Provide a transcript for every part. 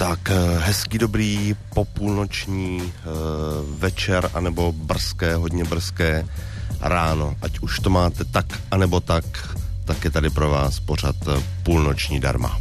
Tak hezký, dobrý popůlnoční večer, anebo brzké, hodně brzké ráno. Ať už to máte tak, anebo tak je tady pro vás pořad Půlnoční darma.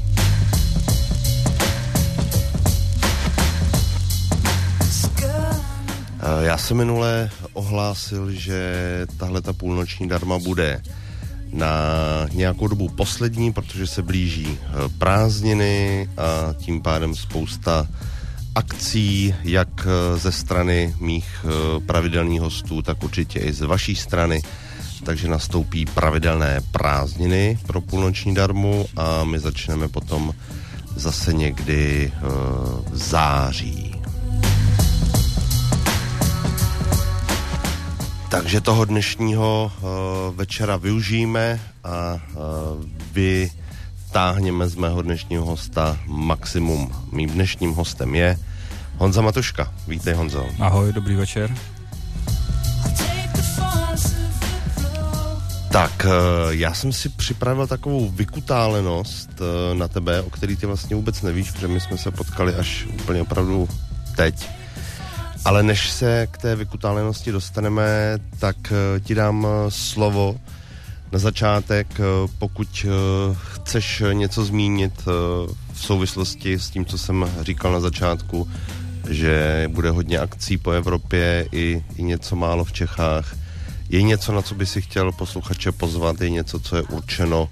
Já jsem minule ohlásil, že tahle ta Půlnoční darma bude na nějakou dobu poslední, protože se blíží prázdniny a tím pádem spousta akcí, jak ze strany mých pravidelných hostů, tak určitě i z vaší strany. Takže nastoupí pravidelné prázdniny pro Půlnoční darmu a my začneme potom zase někdy v září. Takže toho dnešního večera využijeme a vytáhněme z mého dnešního hosta maximum. Mým dnešním hostem je Honza Matuška. Vítej, Honzo. Ahoj, dobrý večer. Tak, já jsem si připravil takovou vykutálenost na tebe, o který ty vlastně vůbec nevíš, protože my jsme se potkali až úplně opravdu teď. Ale než se k té vykutálenosti dostaneme, tak ti dám slovo na začátek, pokud chceš něco zmínit v souvislosti s tím, co jsem říkal na začátku, že bude hodně akcí po Evropě i něco málo v Čechách. Je něco, na co by si chtěl posluchače pozvat, je něco, co je určeno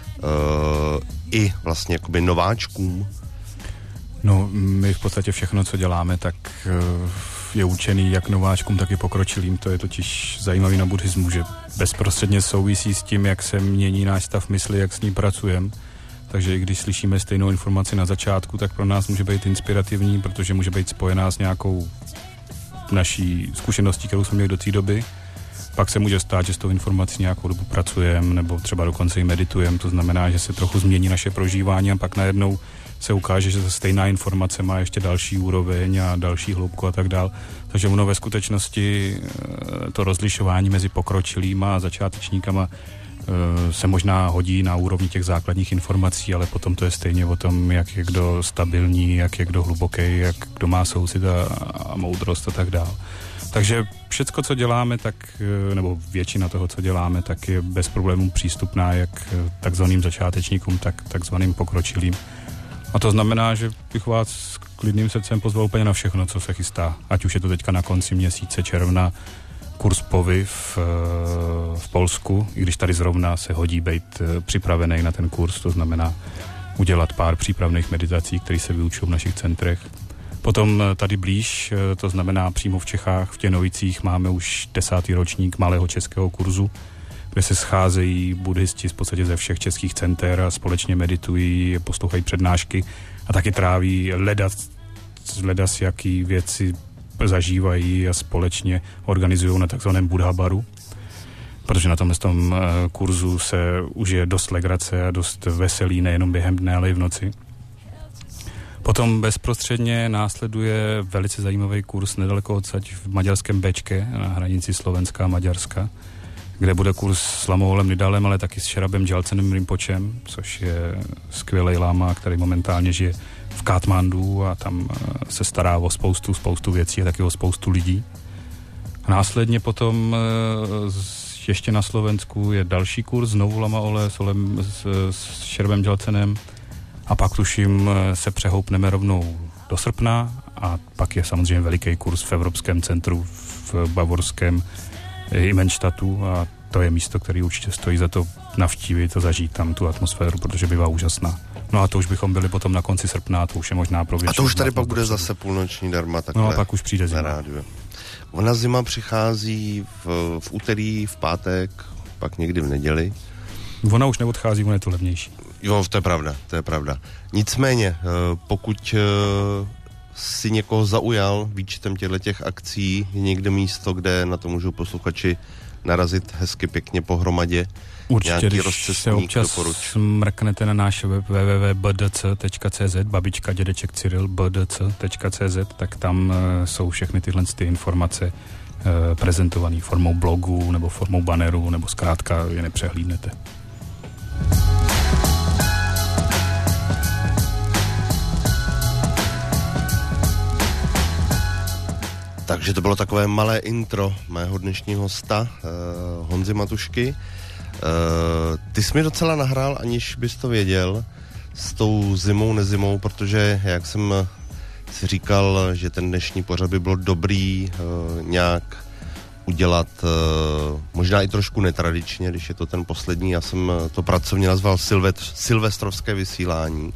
i vlastně jakoby nováčkům? No, my v podstatě všechno, co děláme, tak je určený jak nováčkům, tak i pokročilým. To je totiž zajímavý na buddhismu, že bezprostředně souvisí s tím, jak se mění náš stav mysli, jak s ním pracujeme. Takže i když slyšíme stejnou informaci na začátku, tak pro nás může být inspirativní, protože může být spojená s nějakou naší zkušeností, kterou jsme měli do té doby. Pak se může stát, že s tou informací nějakou dobu pracujeme, nebo třeba dokonce i meditujeme. To znamená, že se trochu změní naše prožívání a pak najednou se ukáže, že stejná informace má ještě další úroveň a další hloubku a tak dál. Takže ono ve skutečnosti to rozlišování mezi pokročilýma a začátečníkama se možná hodí na úrovni těch základních informací, ale potom to je stejně o tom, jak je kdo stabilní, jak je kdo hluboký, jak kdo má soucit a moudrost a tak dál. Takže všecko, co děláme, tak, nebo většina toho, co děláme, tak je bez problémů přístupná jak takzvaným začátečníkům, tak takzvaným pokročilým. A to znamená, že bych vás s klidným srdcem pozval úplně na všechno, co se chystá. Ať už je to teďka na konci měsíce června kurz POVy v Polsku, i když tady zrovna se hodí být připravený na ten kurz, to znamená udělat pár přípravných meditací, které se vyučují v našich centrech. Potom tady blíž, to znamená přímo v Čechách, v Těnovicích, máme už 10. ročník malého českého kurzu, kde se scházejí buddhisti v podstatě ze všech českých center a společně meditují, poslouchají přednášky a taky tráví ledas jaký věci zažívají a společně organizují na takzvaném Buddha baru, protože na tom kurzu se užije dost legrace a dost veselý nejenom během dne, ale i v noci. Potom bezprostředně následuje velice zajímavý kurz nedaleko odsaď v maďarském Bečke na hranici Slovenska a Maďarska, kde bude kurz s Lamoholem Nidalem, ale taky s Šerabem Džalcenem Rinpočem, což je skvělý láma, který momentálně žije v Katmandu a tam se stará o spoustu věcí a taky o spoustu lidí. A následně potom ještě na Slovensku je další kurz, znovu Lamaole s Šerabem Džalcenem a pak tuším se přehoupneme rovnou do srpna a pak je samozřejmě veliký kurz v Evropském centru v bavorském Immenstadtu a to je místo, které určitě stojí za to navštívit a zažít tam tu atmosféru, protože bývá úžasná. No a to už bychom byli potom na konci srpna, to už je možná pro většinu. A to už tady pak bude zase Půlnoční darma takhle. No a pak už přijde zima. Na rádiu. Ona zima přichází v úterý, v pátek, pak někdy v neděli. Ona už neodchází, ona je to levnější. Jo, to je pravda. Nicméně, pokud si někoho zaujal výčtem těch akcí, je někde místo, kde na to můžou posluchači narazit hezky pěkně pohromadě. Určitě, když se občas mrknete na náš web www.bdc.cz, babička, dědeček Cyril, bdc.cz, tak tam jsou všechny tyhle informace prezentované formou blogu nebo formou banneru, nebo zkrátka je nepřehlídnete. Takže to bylo takové malé intro mého dnešního hosta, Honzy Matušky. Ty jsi mi docela nahrál, aniž bys to věděl, s tou zimou, nezimou, protože jak jsem si říkal, že ten dnešní pořad by bylo dobrý nějak udělat možná i trošku netradičně, když je to ten poslední. Já jsem to pracovně nazval silvestrovské vysílání.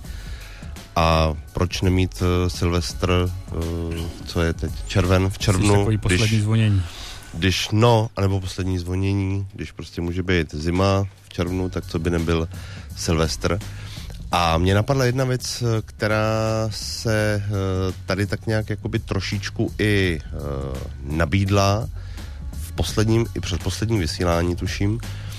A proč nemít Silvestr, co je teď, v červnu, takový poslední zvonění. Anebo poslední zvonění, když prostě může být zima v červnu, tak co by nebyl Silvestr. A mě napadla jedna věc, která se tady tak nějak jakoby trošičku i nabídla v posledním i předposledním vysílání, tuším,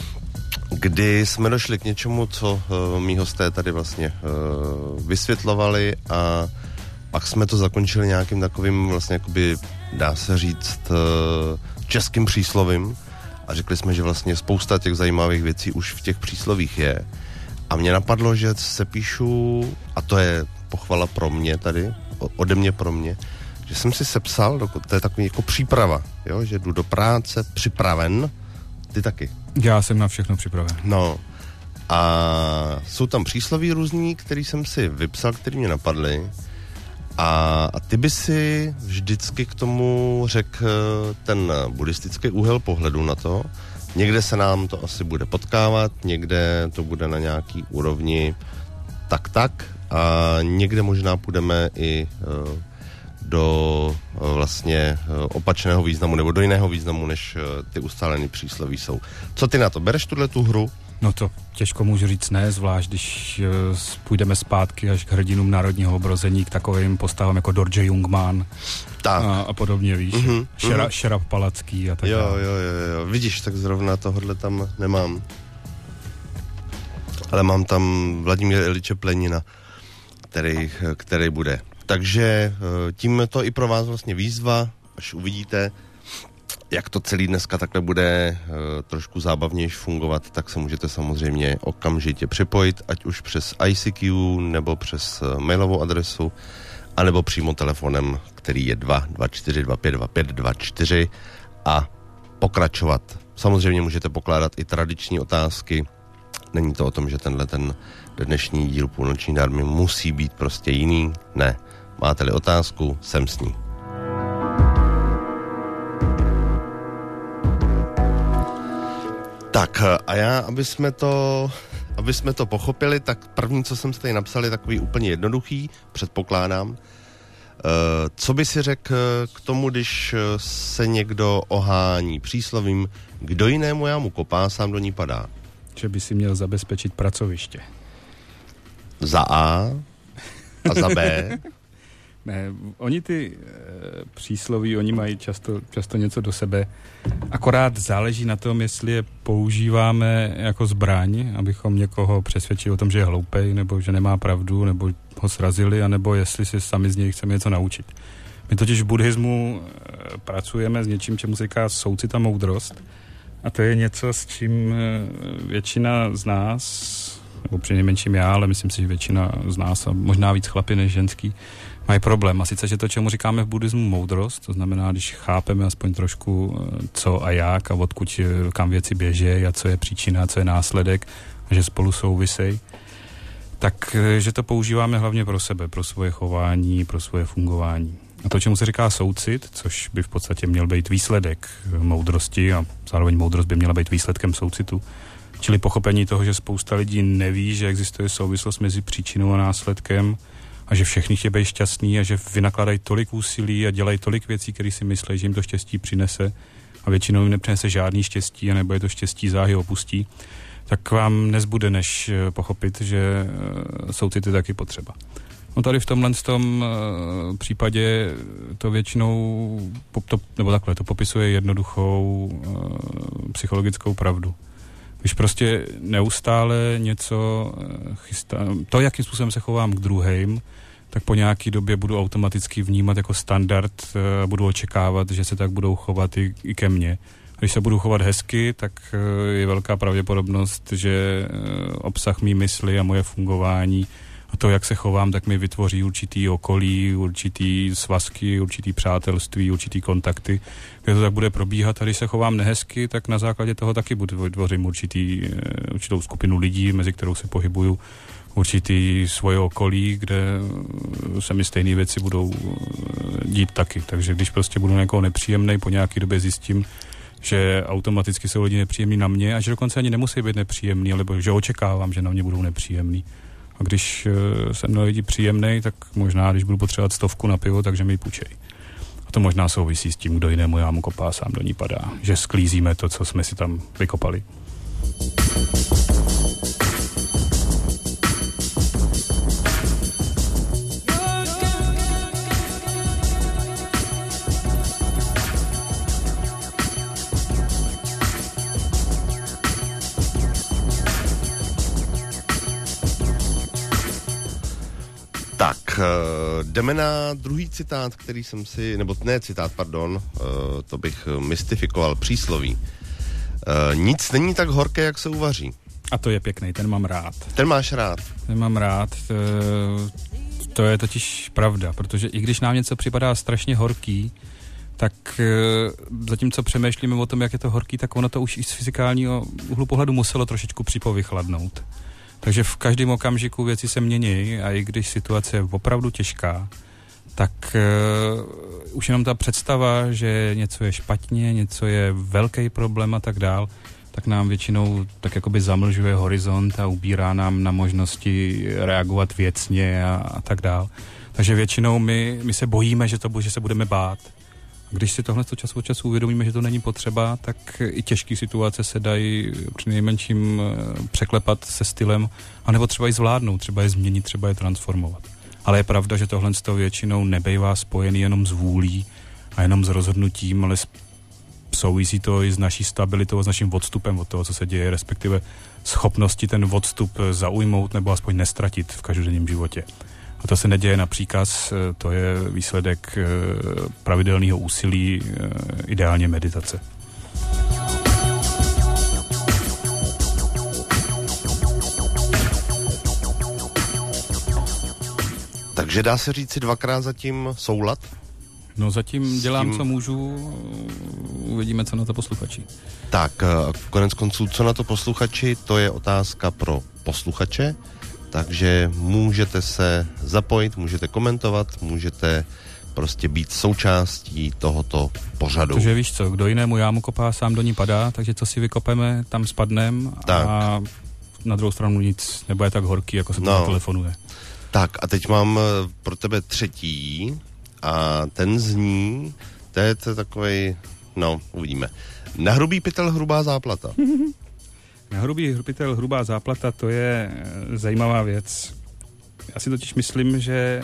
kdy jsme došli k něčemu, co mý hosté tady vlastně vysvětlovali a pak jsme to zakončili nějakým takovým vlastně jakoby, dá se říct, českým příslovím a řekli jsme, že vlastně spousta těch zajímavých věcí už v těch příslovích je. A mě napadlo, že se píšu, a to je pochvala pro mě tady, ode mě pro mě, že jsem si sepsal, to je takový jako příprava, jo, že jdu do práce připraven, ty taky. Já jsem na všechno připraven. No a jsou tam přísloví různý, který jsem si vypsal, který mě napadly a ty by si vždycky k tomu řekl ten buddhistický úhel pohledu na to. Někde se nám to asi bude potkávat, někde to bude na nějaký úrovni tak a někde možná půjdeme i do vlastně opačného významu nebo do jiného významu, než ty ustálené přísloví jsou. Co ty na to? Bereš tu hru? No to těžko můžu říct ne, zvlášť když půjdeme zpátky až k hrdinům národního obrození, k takovým postavám jako Dorje Jungmann a podobně, víš. Šeraf Palacký a tak dále. Jo. Vidíš, tak zrovna tohle tam nemám. Ale mám tam Vladimíra Iliče Plenina, který bude. Takže tím to i pro vás vlastně výzva, až uvidíte, jak to celý dneska takhle bude trošku zábavnější fungovat, tak se můžete samozřejmě okamžitě připojit, ať už přes ICQ, nebo přes mailovou adresu, anebo přímo telefonem, který je 224252524 a pokračovat. Samozřejmě můžete pokládat i tradiční otázky. Není to o tom, že ten dnešní díl Půlnoční dármy musí být prostě jiný. Ne. Máte-li otázku, jsem s ní. Tak a já, aby jsme to pochopili, tak první, co jsem si tady napsal, je takový úplně jednoduchý, předpokládám. Co by si řekl k tomu, když se někdo ohání příslovím, kdo jinému jámu kopá, sám do ní padá? Že by si měl zabezpečit pracoviště. Za A a za B? Ne, oni ty přísloví, oni mají často něco do sebe. Akorát záleží na tom, jestli je používáme jako zbraň, abychom někoho přesvědčili o tom, že je hloupej, nebo že nemá pravdu, nebo ho srazili, anebo jestli si sami z něj chceme něco naučit. My totiž v buddhismu pracujeme s něčím, čemu se říká soucit a moudrost. A to je něco, s čím většina z nás, nebo přinejmenším já, ale myslím si, že většina z nás, a možná víc chlapi než ženský, mají problém. A sice, že to, čemu říkáme v buddhismu moudrost, to znamená, když chápeme aspoň trošku co a jak a odkud kam věci běží a co je příčina, co je následek a že spolu souvisej, tak že to používáme hlavně pro sebe, pro svoje chování, pro svoje fungování. A to, čemu se říká soucit, což by v podstatě měl být výsledek moudrosti a zároveň moudrost by měla být výsledkem soucitu, čili pochopení toho, že spousta lidí neví, že existuje souvislost mezi příčinou a následkem a že všichni chtějí být šťastní a že vynakladají tolik úsilí a dělají tolik věcí, které si myslí, že jim to štěstí přinese a většinou jim nepřinese žádný štěstí a nebo je to štěstí záhy opustí, tak vám nezbude, než pochopit, že soucit je taky potřeba. No tady v tomhle případě to většinou, to popisuje jednoduchou psychologickou pravdu. Když prostě neustále něco chystám, to, jakým způsobem se chovám k druhým, tak po nějaký době budu automaticky vnímat jako standard a budu očekávat, že se tak budou chovat i ke mně. Když se budu chovat hezky, tak je velká pravděpodobnost, že obsah mý mysli a moje fungování A to, jak se chovám, tak mi vytvoří určitý okolí, určitý svazky, určitý přátelství, určitý kontakty, kde to tak bude probíhat. A když se chovám nehezky, tak na základě toho taky vytvořím určitou skupinu lidí, mezi kterou se pohybuju, určitý svoje okolí, kde se mi stejné věci budou dít taky. Takže když prostě budu někoho nepříjemnej, po nějaké době zjistím, že automaticky jsou lidi nepříjemní na mě a že dokonce ani nemusí být nepříjemný, alebo že očekávám, že na mě budou nepříjemný. A když jsem na lidi příjemnej, tak možná, když budu potřebovat 100 na pivo, takže mi ji půjčej. A to možná souvisí s tím, kdo jinému jámu kopá, sám do ní padá. Že sklízíme to, co jsme si tam vykopali. Tak, jdeme na druhý citát, který jsem si, nebo ne citát, pardon, to bych mystifikoval, přísloví. Nic není tak horké, jak se uvaří. A to je pěkný, ten mám rád. Ten máš rád? Ten mám rád, to je totiž pravda, protože i když nám něco připadá strašně horký, tak zatímco přemýšlíme o tom, jak je to horký, tak ono to už i z fyzikálního úhlu pohledu muselo trošičku připovychladnout. Takže v každém okamžiku věci se mění a i když situace je opravdu těžká, tak už jenom ta představa, že něco je špatně, něco je velký problém a tak dál, tak nám většinou tak jakoby zamlžuje horizont a ubírá nám na možnosti reagovat věcně a tak dál. Takže většinou my se bojíme, že se budeme bát. Když si tohle čas od času uvědomíme, že to není potřeba, tak i těžké situace se dají při nejmenším překlepat se stylem, anebo třeba i zvládnout, třeba je změnit, třeba je transformovat. Ale je pravda, že tohle většinou nebejvá spojený jenom s vůlí a jenom s rozhodnutím, ale souvisí to i s naší stabilitou, s naším odstupem od toho, co se děje, respektive schopnosti ten odstup zaujmout nebo aspoň nestratit v každodenním životě. A to se neděje na příkaz, to je výsledek pravidelného úsilí, ideálně meditace. Takže dá se říct si dvakrát zatím soulad? No zatím dělám, co můžu, uvidíme, co na to posluchači. Tak, konec konců, co na to posluchači, to je otázka pro posluchače. Takže můžete se zapojit, můžete komentovat, můžete prostě být součástí tohoto pořadu. Protože víš co, kdo jinému jámu kopá, sám do ní padá, takže co si vykopeme, tam spadnem a na druhou stranu nic nebude tak horký, jako se to telefonuje. Tak a teď mám pro tebe třetí a ten zní, to je takovej, uvidíme. Na hrubý pytel hrubá záplata. Na hrubý pytel hrubá záplata, to je zajímavá věc. Já si totiž myslím, že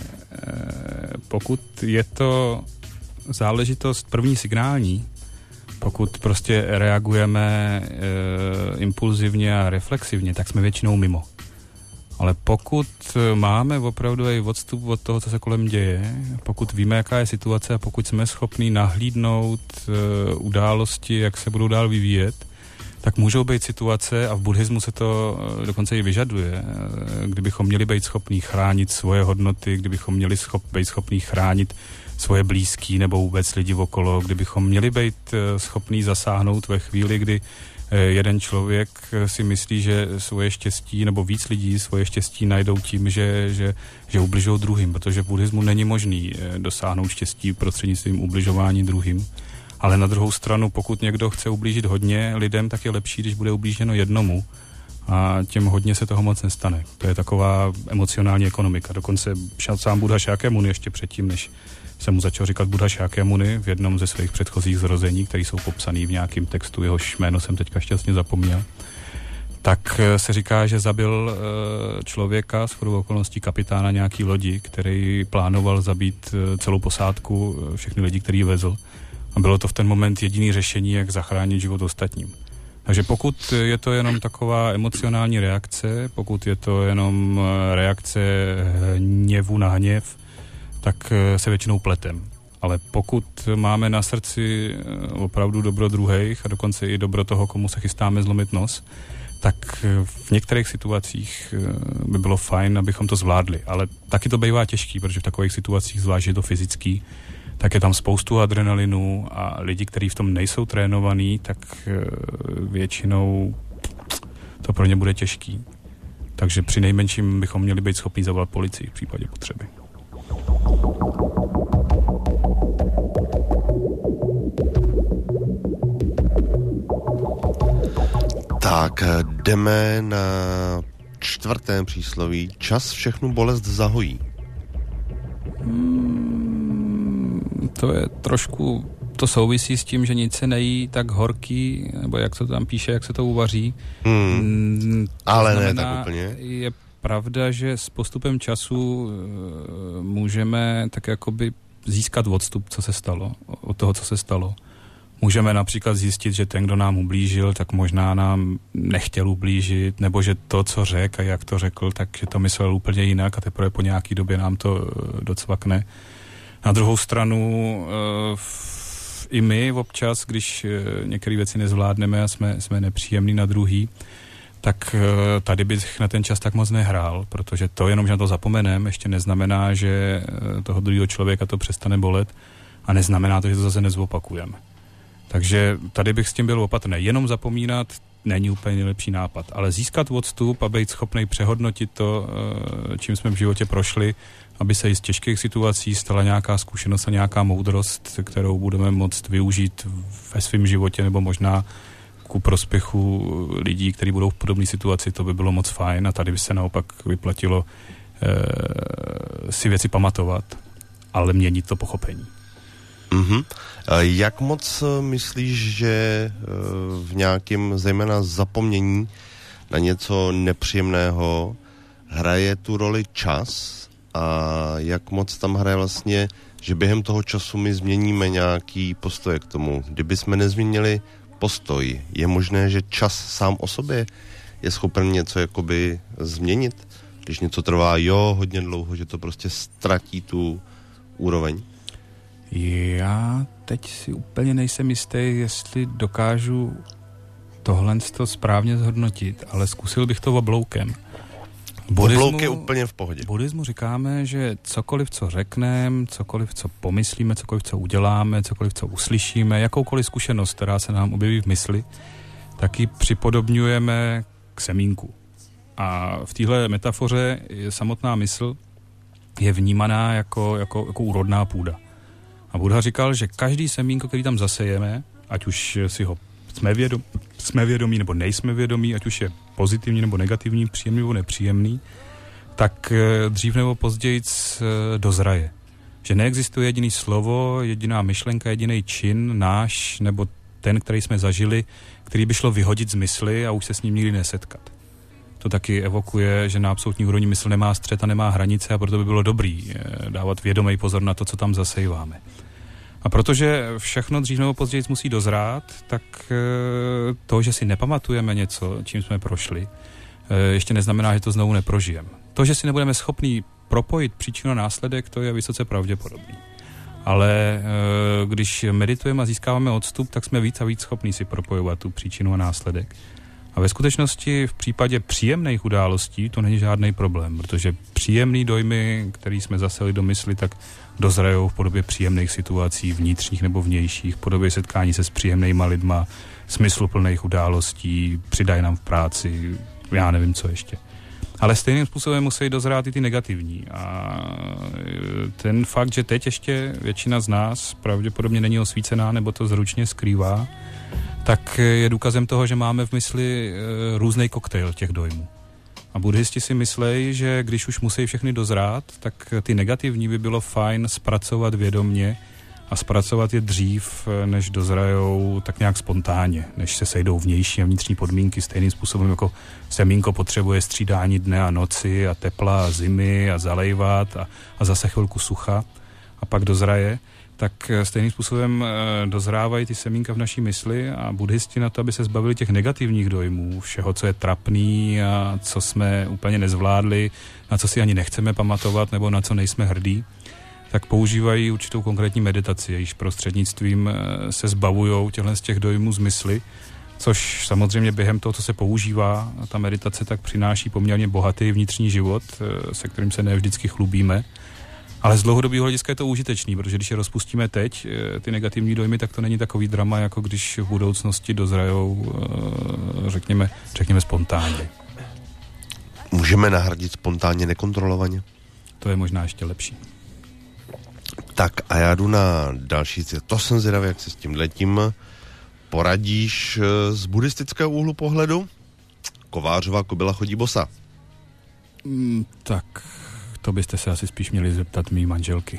pokud je to záležitost první signální, pokud prostě reagujeme impulzivně a reflexivně, tak jsme většinou mimo. Ale pokud máme opravdu i odstup od toho, co se kolem děje, pokud víme, jaká je situace a pokud jsme schopni nahlídnout události, jak se budou dál vyvíjet, tak můžou být situace, a v buddhismu se to dokonce i vyžaduje, kdybychom měli být schopní chránit svoje hodnoty, kdybychom měli být schopní chránit svoje blízký nebo vůbec lidi okolo, kdybychom měli být schopní zasáhnout ve chvíli, kdy jeden člověk si myslí, že svoje štěstí, nebo víc lidí svoje štěstí najdou tím, že ubližují druhým, protože v buddhismu není možný dosáhnout štěstí prostřednictvím ubližování druhým. Ale na druhou stranu, pokud někdo chce ublížit hodně lidem, tak je lepší, když bude ublíženo jednomu a těm hodně se toho moc nestane. To je taková emocionální ekonomika. Dokonce sám Buddha Šákyamuni ještě předtím, než jsem mu začal říkat Buddha Šákyamuni v jednom ze svých předchozích zrození, které jsou popsaný v nějakém textu, jehož jméno jsem teďka šťastně zapomněl, tak se říká, že zabil člověka, shodou okolností kapitána nějaký lodi, který plánoval zabít celou posádku, všechny lidi, který vezl. A bylo to v ten moment jediný řešení, jak zachránit život ostatním. Takže pokud je to jenom taková emocionální reakce, pokud je to jenom reakce hněvu na hněv, tak se většinou pletem. Ale pokud máme na srdci opravdu dobro druhejch a dokonce i dobro toho, komu se chystáme zlomit nos, tak v některých situacích by bylo fajn, abychom to zvládli. Ale taky to bývá těžký, protože v takových situacích, zvlášť je to fyzický, tak je tam spoustu adrenalinu a lidi, kteří v tom nejsou trénovaní, tak většinou to pro ně bude těžký. Takže při nejmenším bychom měli být schopni zavolat policii v případě potřeby. Tak, jdeme na 4. přísloví. Čas všechnu bolest zahojí. To je trošku, to souvisí s tím, že nic se nejí tak horký, nebo jak se to tam píše, jak se to uvaří. Ale znamená, ne tak úplně. Je pravda, že s postupem času můžeme tak jakoby získat odstup, co se stalo, od toho, co se stalo. Můžeme například zjistit, že ten, kdo nám ublížil, tak možná nám nechtěl ublížit, nebo že to, co řekl a jak to řekl, takže to myslel úplně jinak a teprve po nějaký době nám to docvakne. Na druhou stranu i my občas, když některé věci nezvládneme a jsme nepříjemní na druhý, tak tady bych na ten čas tak moc nehrál, protože to jenom, že na to zapomeneme, ještě neznamená, že toho druhého člověka to přestane bolet a neznamená to, že to zase nezopakujeme. Takže tady bych s tím byl opatrný. Jenom zapomínat není úplně nejlepší nápad, ale získat odstup a být schopný přehodnotit to, čím jsme v životě prošli, aby se i z těžkých situací stala nějaká zkušenost a nějaká moudrost, kterou budeme moct využít ve svém životě nebo možná ku prospěchu lidí, kteří budou v podobné situaci, to by bylo moc fajn a tady by se naopak vyplatilo si věci pamatovat, ale měnit to pochopení. Mm-hmm. Jak moc myslíš, že v nějakém zejména zapomnění na něco nepříjemného hraje tu roli čas a jak moc tam hraje vlastně, že během toho času my změníme nějaký postoj k tomu? Kdyby jsme nezměnili postoj, je možné, že čas sám o sobě je schopen něco jakoby změnit? Když něco trvá hodně dlouho, že to prostě ztratí tu úroveň? Já teď si úplně nejsem jistý, jestli dokážu tohle správně zhodnotit, ale zkusil bych to obloukem. Oblouk je úplně v pohodě. V buddhismu říkáme, že cokoliv, co řekneme, cokoliv, co pomyslíme, cokoliv, co uděláme, cokoliv, co uslyšíme, jakoukoliv zkušenost, která se nám objeví v mysli, tak ji připodobňujeme k semínku. A v téhle metafoře je samotná mysl je vnímaná jako úrodná půda. A Buddha říkal, že každý semínko, který tam zasejeme, ať už si ho jsme vědomí nebo nejsme vědomí, ať už je pozitivní nebo negativní, příjemný nebo nepříjemný, tak dřív nebo později dozraje. Že neexistuje jediný slovo, jediná myšlenka, jediný čin, náš nebo ten, který jsme zažili, který by šlo vyhodit z mysli a už se s ním nikdy nesetkat. To taky evokuje, že na absolutní úrovni mysl nemá střed a nemá hranice a proto by bylo dobrý dávat vědomý pozor na to, co tam zasejváme. A protože všechno dřív nebo později musí dozrát, tak to, že si nepamatujeme něco, čím jsme prošli, ještě neznamená, že to znovu neprožijeme. To, že si nebudeme schopní propojit příčinu a následek, to je vysoce pravděpodobný. Ale když meditujeme a získáváme odstup, tak jsme víc a víc schopní si propojovat tu příčinu a následek. A ve skutečnosti v případě příjemných událostí to není žádný problém, protože příjemný dojmy, které jsme zaseli do mysli, tak dozrajou v podobě příjemných situací, vnitřních nebo vnějších, v podobě setkání se s příjemnýma lidma, smysluplných událostí, přidají nám v práci, já nevím co ještě. Ale stejným způsobem musí dozrát i ty negativní. A ten fakt, že teď ještě většina z nás pravděpodobně není osvícená nebo to zručně skrývá, tak je důkazem toho, že máme v mysli různý koktejl těch dojmů. A buddhisti si myslejí, že když už musí všechny dozrát, tak ty negativní by bylo fajn zpracovat vědomně a zpracovat je dřív, než dozrajou tak nějak spontánně, než se sejdou vnější a vnitřní podmínky stejným způsobem, jako semínko potřebuje střídání dne a noci a tepla a zimy a zalejvat a zase chvilku sucha a pak dozraje. Tak stejným způsobem dozrávají ty semínka v naší mysli a buddhisti na to, aby se zbavili těch negativních dojmů, všeho, co je trapný a co jsme úplně nezvládli, na co si ani nechceme pamatovat nebo na co nejsme hrdí, tak používají určitou konkrétní meditaci, jejíž prostřednictvím se zbavují těchto z těch dojmů z mysli což samozřejmě během toho, co se používá ta meditace, tak přináší poměrně bohatý vnitřní život, se kterým se ne vždycky chlubíme. Ale z dlouhodobého hlediska je to užitečný, protože když je rozpustíme teď, ty negativní dojmy, tak to není takový drama, jako když v budoucnosti dozrajou, řekněme spontánně. Můžeme nahradit spontánně nekontrolovaně? To je možná ještě lepší. Tak a já jdu na další cíl. To jsem zvědavý, jak se s tím letím poradíš z buddhistického úhlu pohledu. Kovářová kobyla chodí bosa. Tak to byste se asi spíš měli zeptat mý manželky.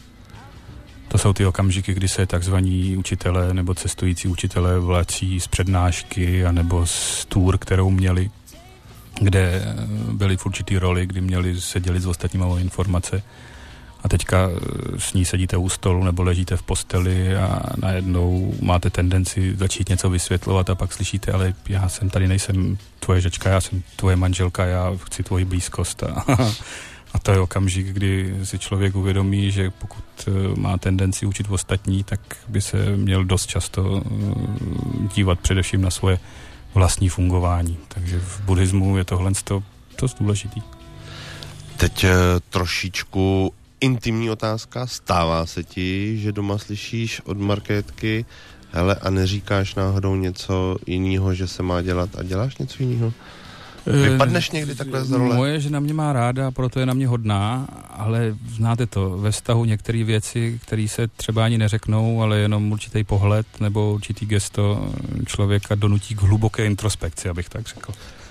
To jsou ty okamžiky, kdy se takzvaní učitelé nebo cestující učitelé vlací z přednášky anebo z tour, kterou měli, kde byli v určitý roli, kdy měli se dělit s ostatníma o informace. A teďka s ní sedíte u stolu nebo ležíte v posteli a najednou máte tendenci začít něco vysvětlovat a pak slyšíte, ale já jsem tady, nejsem tvoje žečka, já jsem tvoje manželka, já chci tvoji blízkost. A to je okamžik, kdy si člověk uvědomí, že pokud má tendenci učit ostatní, tak by se měl dost často dívat především na svoje vlastní fungování. Takže v buddhismu je tohle dost důležitý. Teď trošičku intimní otázka. Stává se ti, že doma slyšíš od Markétky, hele, a neříkáš náhodou něco jiného, že se má dělat a děláš něco jiného? Vypadneš někdy takhle z role? Moje žena mě má ráda, proto je na mě hodná, ale znáte to, ve vztahu některé věci, které se třeba ani neřeknou, ale jenom určitý pohled nebo určitý gesto člověka donutí k hluboké introspekci, abych tak řekl.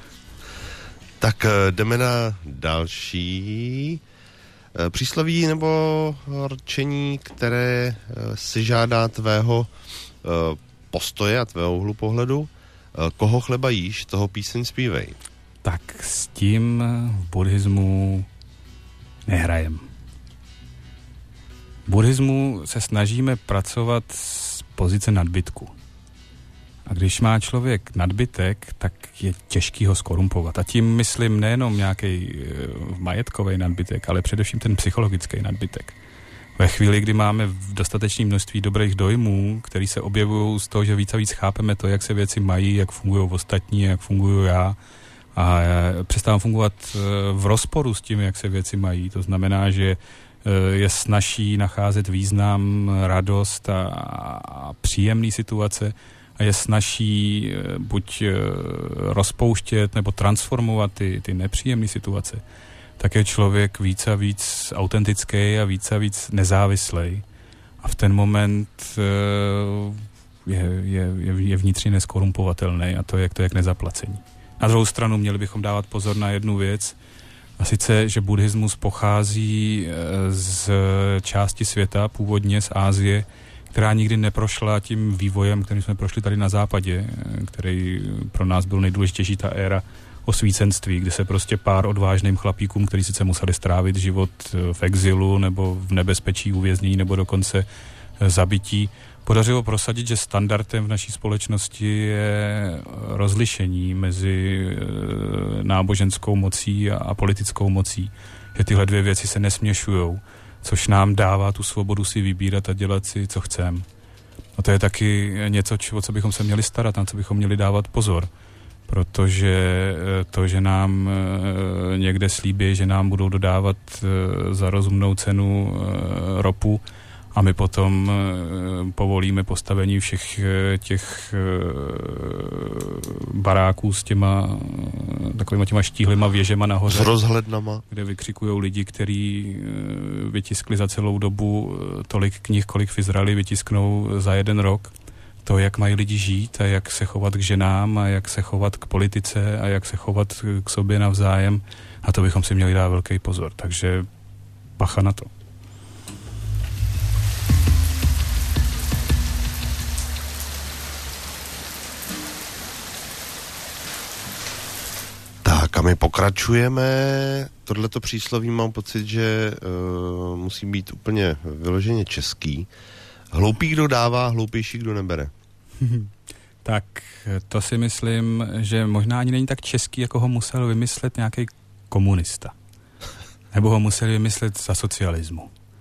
Tak jdeme na další přísloví nebo rčení, které si žádá tvého postoje a tvého úhlu pohledu. Koho chleba jíš, toho píseň zpívej. Tak s tím v buddhismu nehrajem. V buddhismu se snažíme pracovat z pozice nadbytku. A když má člověk nadbytek, tak je těžký ho skorumpovat. A tím myslím nejenom nějaký majetkový nadbytek, ale především ten psychologický nadbytek. Ve chvíli, kdy máme v dostatečné množství dobrých dojmů, které se objevují z toho, že víc a víc chápeme to, jak se věci mají, jak fungují ostatní, jak funguju já, a přestávám fungovat v rozporu s tím, jak se věci mají. To znamená, že je snazší nacházet význam, radost a příjemné situace a je snazší buď rozpouštět nebo transformovat ty nepříjemné situace, tak je člověk víc a víc autentický a víc nezávislej. A v ten moment je vnitřně neskorumpovatelný a to je jak nezaplacení. Na druhou stranu měli bychom dávat pozor na jednu věc, a sice, že buddhismus pochází z části světa, původně z Asie, která nikdy neprošla tím vývojem, kterým jsme prošli tady na západě, který pro nás byl nejdůležitější, ta éra osvícenství, kde se prostě pár odvážným chlapíkům, kteří sice museli strávit život v exilu nebo v nebezpečí uvěznění nebo dokonce zabití, podařilo prosadit, že standardem v naší společnosti je rozlišení mezi náboženskou mocí a politickou mocí. Že tyhle dvě věci se nesměšujou, což nám dává tu svobodu si vybírat a dělat si, co chceme. A to je taky něco, o co bychom se měli starat, na co bychom měli dávat pozor. Protože to, že nám někde slíbí, že nám budou dodávat za rozumnou cenu ropu, a my potom povolíme postavení všech těch baráků s těma štíhlýma věžema nahoře. S rozhlednama. Kde vykřikujou lidi, kteří vytiskli za celou dobu tolik knih, kolik v Izraeli vytisknou za 1 rok. To, jak mají lidi žít a jak se chovat k ženám a jak se chovat k politice a jak se chovat k sobě navzájem. A to bychom si měli dát velký pozor. Takže bacha na to. Tak a my pokračujeme. Tohleto přísloví mám pocit, že musí být úplně vyloženě český. Hloupý, kdo dává, hloupější, kdo nebere. Tak to si myslím, že možná ani není tak český, jako ho musel vymyslet nějaký komunista. Nebo ho musel vymyslet za socialismu.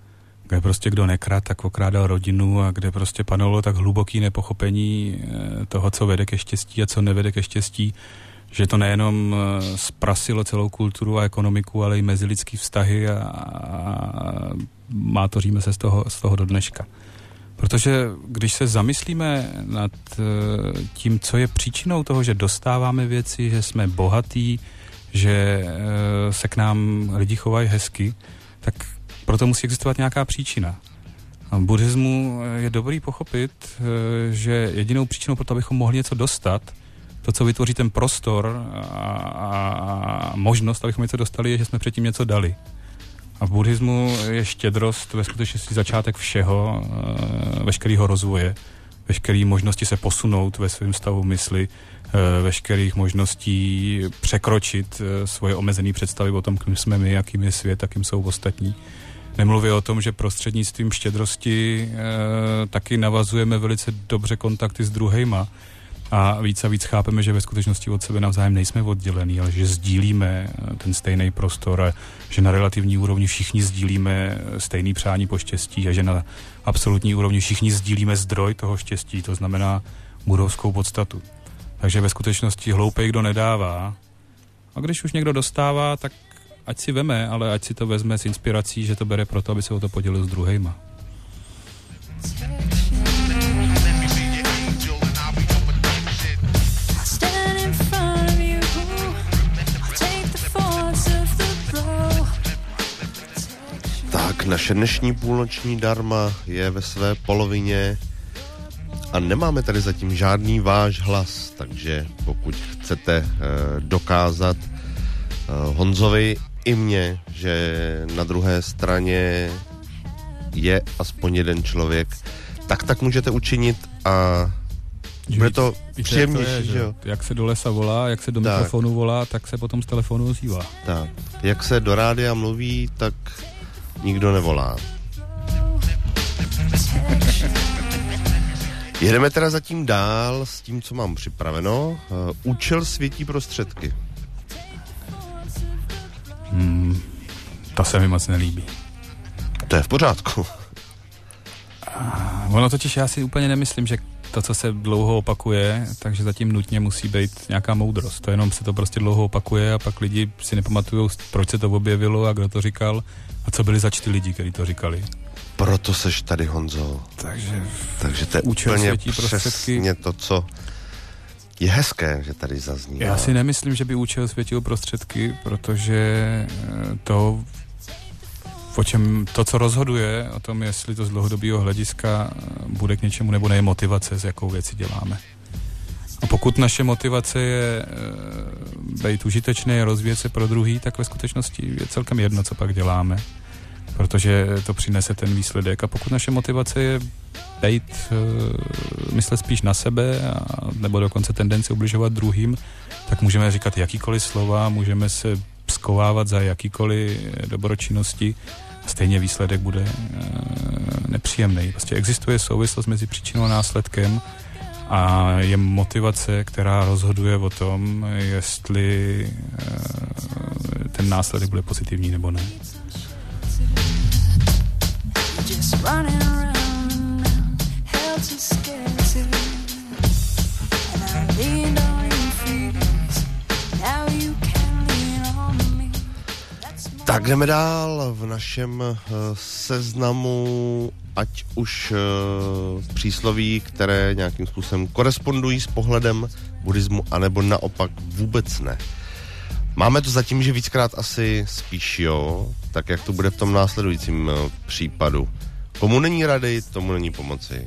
kde prostě kdo nekrát, tak okrádal rodinu a kde prostě panovalo tak hluboký nepochopení toho, co vede ke štěstí a co nevede ke štěstí, že to nejenom zprasilo celou kulturu a ekonomiku, ale i mezilidský vztahy a mátoříme se z toho do dneška. Protože když se zamyslíme nad tím, co je příčinou toho, že dostáváme věci, že jsme bohatí, že se k nám lidi chovají hezky, tak proto musí existovat nějaká příčina. A v buddhismu je dobrý pochopit, že jedinou příčinou pro to, abychom mohli něco dostat, to, co vytvoří ten prostor a možnost, abychom něco dostali, je, že jsme předtím něco dali. A v buddhismu je štědrost ve skutečnosti začátek všeho, veškerého rozvoje, veškeré možnosti se posunout ve svém stavu mysli, veškerých možností překročit svoje omezené představy o tom, kým jsme my, jakým je svět, jakým jsou ostatní. Nemluví o tom, že prostřednictvím štědrosti taky navazujeme velice dobře kontakty s druhejma a víc chápeme, že ve skutečnosti od sebe navzájem nejsme oddělení, ale že sdílíme ten stejný prostor a že na relativní úrovni všichni sdílíme stejný přání po štěstí a že na absolutní úrovni všichni sdílíme zdroj toho štěstí, to znamená budovskou podstatu. Takže ve skutečnosti hloupej, kdo nedává. A když už někdo dostává, tak ať si veme, ale ať si to vezme s inspirací, že to bere proto, aby se o to podělil s druhejma. Tak, naše dnešní půlnoční dharma je ve své polovině a nemáme tady zatím žádný váš hlas, takže pokud chcete dokázat Honzovi i mně, že na druhé straně je aspoň jeden člověk, tak můžete učinit a bude to příjemnější, že jo? Jak se do lesa volá, jak se do mikrofonu volá, tak se potom z telefonu ozývá. Tak, jak se do rádia mluví, tak nikdo nevolá. Jedeme teda zatím dál s tím, co mám připraveno. Účel světí prostředky. To se mi moc nelíbí. To je v pořádku. Ono totiž já si úplně nemyslím, že to, co se dlouho opakuje, takže zatím nutně musí být nějaká moudrost. To jenom se to prostě dlouho opakuje a pak lidi si nepamatujou, proč se to objevilo a kdo to říkal a co byli za 4 lidi, kteří to říkali. Proto seš tady, Honzo. Takže to je úplně přesně to, co je hezké, že tady zazní. Já si nemyslím, že by účel světil prostředky, protože to, co rozhoduje o tom, jestli to z dlouhodobého hlediska bude k něčemu nebo ne, je motivace, s jakou věci děláme. A pokud naše motivace je být užitečný a rozvíjet se pro druhý, tak ve skutečnosti je celkem jedno, co pak děláme, protože to přinese ten výsledek. A pokud naše motivace je myslet spíš na sebe nebo dokonce tendenci ubližovat druhým, tak můžeme říkat jakýkoliv slova, můžeme se skovávat za jakýkoliv dobročinnosti a stejně výsledek bude nepříjemný. Prostě existuje souvislost mezi příčinou a následkem a je motivace, která rozhoduje o tom, jestli ten následek bude pozitivní nebo ne. Tak jdeme dál v našem seznamu, ať už přísloví, které nějakým způsobem korespondují s pohledem buddhismu, anebo naopak vůbec ne. Máme to zatím, že víckrát asi spíš jo, tak jak to bude v tom následujícím případu. Komu není rady, tomu není pomoci.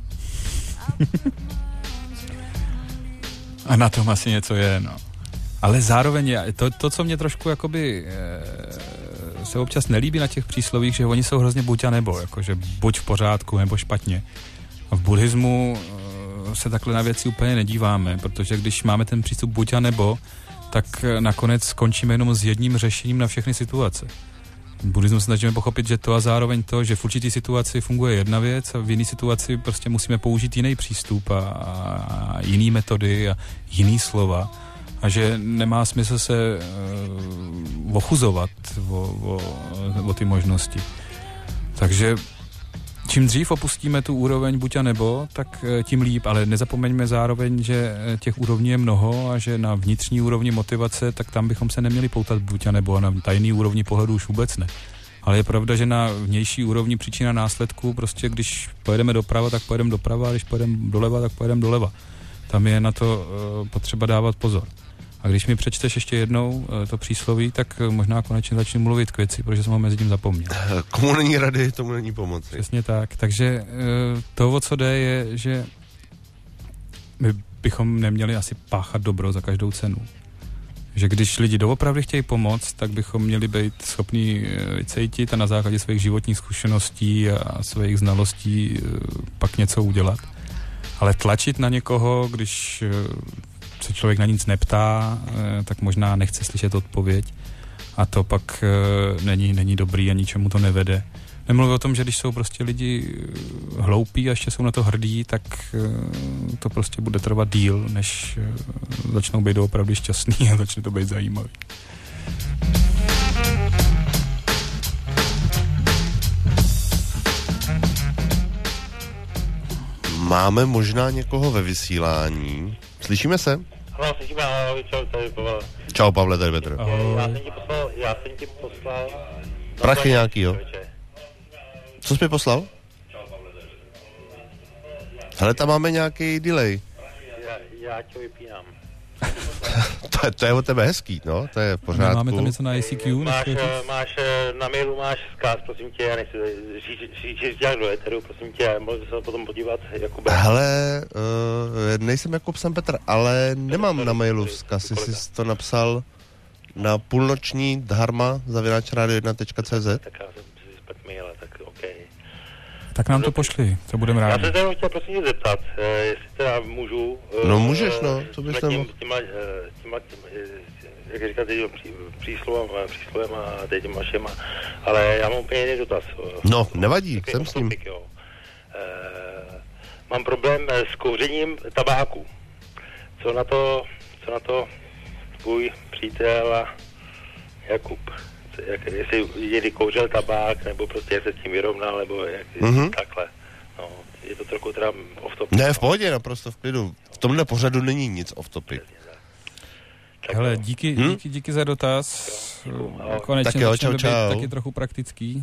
A na tom asi něco je, no. Ale zároveň to, co mě trošku jakoby se občas nelíbí na těch příslovích, že oni jsou hrozně buď a nebo, jakože buď v pořádku nebo špatně. A v buddhismu se takhle na věci úplně nedíváme, protože když máme ten přístup buď a nebo, tak nakonec skončíme jenom s jedním řešením na všechny situace. V buddhismu se snažíme pochopit, že to a zároveň to, že v určitý situaci funguje jedna věc a v jiné situaci prostě musíme použít jiný přístup a jiný metody a jiný slova. A že nemá smysl se ochuzovat o ty možnosti. Takže čím dřív opustíme tu úroveň buď a nebo, tak tím líp, ale nezapomeňme zároveň, že těch úrovní je mnoho a že na vnitřní úrovni motivace, tak tam bychom se neměli poutat buď a nebo a na tajný úrovni pohledu už vůbec ne. Ale je pravda, že na vnější úrovni příčina následku, prostě když pojedeme doprava, tak pojedeme doprava, a když pojedeme doleva, tak pojedeme doleva. Tam je na to potřeba dávat pozor. A když mi přečteš ještě jednou to přísloví, tak možná konečně začnu mluvit k věci, protože jsem ho mezi tím zapomněl. Komu není rady, tomu není pomoci. Přesně tak. Takže to, o co jde, je, že my bychom neměli asi páchat dobro za každou cenu. Že když lidi doopravdy chtějí pomoct, tak bychom měli být schopní cítit a na základě svých životních zkušeností a svých znalostí pak něco udělat. Ale tlačit na někoho, když se člověk na nic neptá, tak možná nechce slyšet odpověď a to pak není dobrý a ničemu to nevede. Nemluvím o tom, že když jsou prostě lidi hloupí a ještě jsou na to hrdí, tak to prostě bude trvat díl, než začnou být doopravdy šťastný a začne to být zajímavý. Máme možná někoho ve vysílání. Slyšíme se? Ano, slyšíme, ahoj, čau, tady Pavel. Čau, Pavle, tady Petr. Já jsem ti poslal... Prachy nějaký, jo? Co jsi mi poslal? Hele, tam máme nějaký delay. Já tě vypínám. to je od tebe hezký, no, to je v pořádku. Máme tam něco na ICQ? Máš na mailu máš vzkaz, prosím tě, já nechci říct do éteru, prosím tě, můžete se potom podívat, Jakube. Hele, nejsem Jakub, jsem Petr, ale nemám na mailu vzkaz, jestli jsi to napsal na půlnoční dharma@radio1.cz. Tak já jsem si zpět maila, tak okej. Tak nám to pošli, to budeme rádi. Já se teda chtěl prosím tě zeptat, jestli teda můžu... No můžeš, no, co bys tam... Jak říkáte, příslovem a těma všema, ale já mám úplně jiný dotaz. No, nevadí, jsem s ním. Mám problém s kouřením tabáku. Co na to tvůj přítel Jakub? Jestli někdy kouřil tabák, nebo prostě jak se s tím vyrovnal, nebo jak takhle. No, je to trochu teda off-topic. Ne, v pohodě, naprosto v klidu. V tomhle pořadu není nic off-topic. Hele, díky za dotaz. Konečně začne být taky trochu praktický.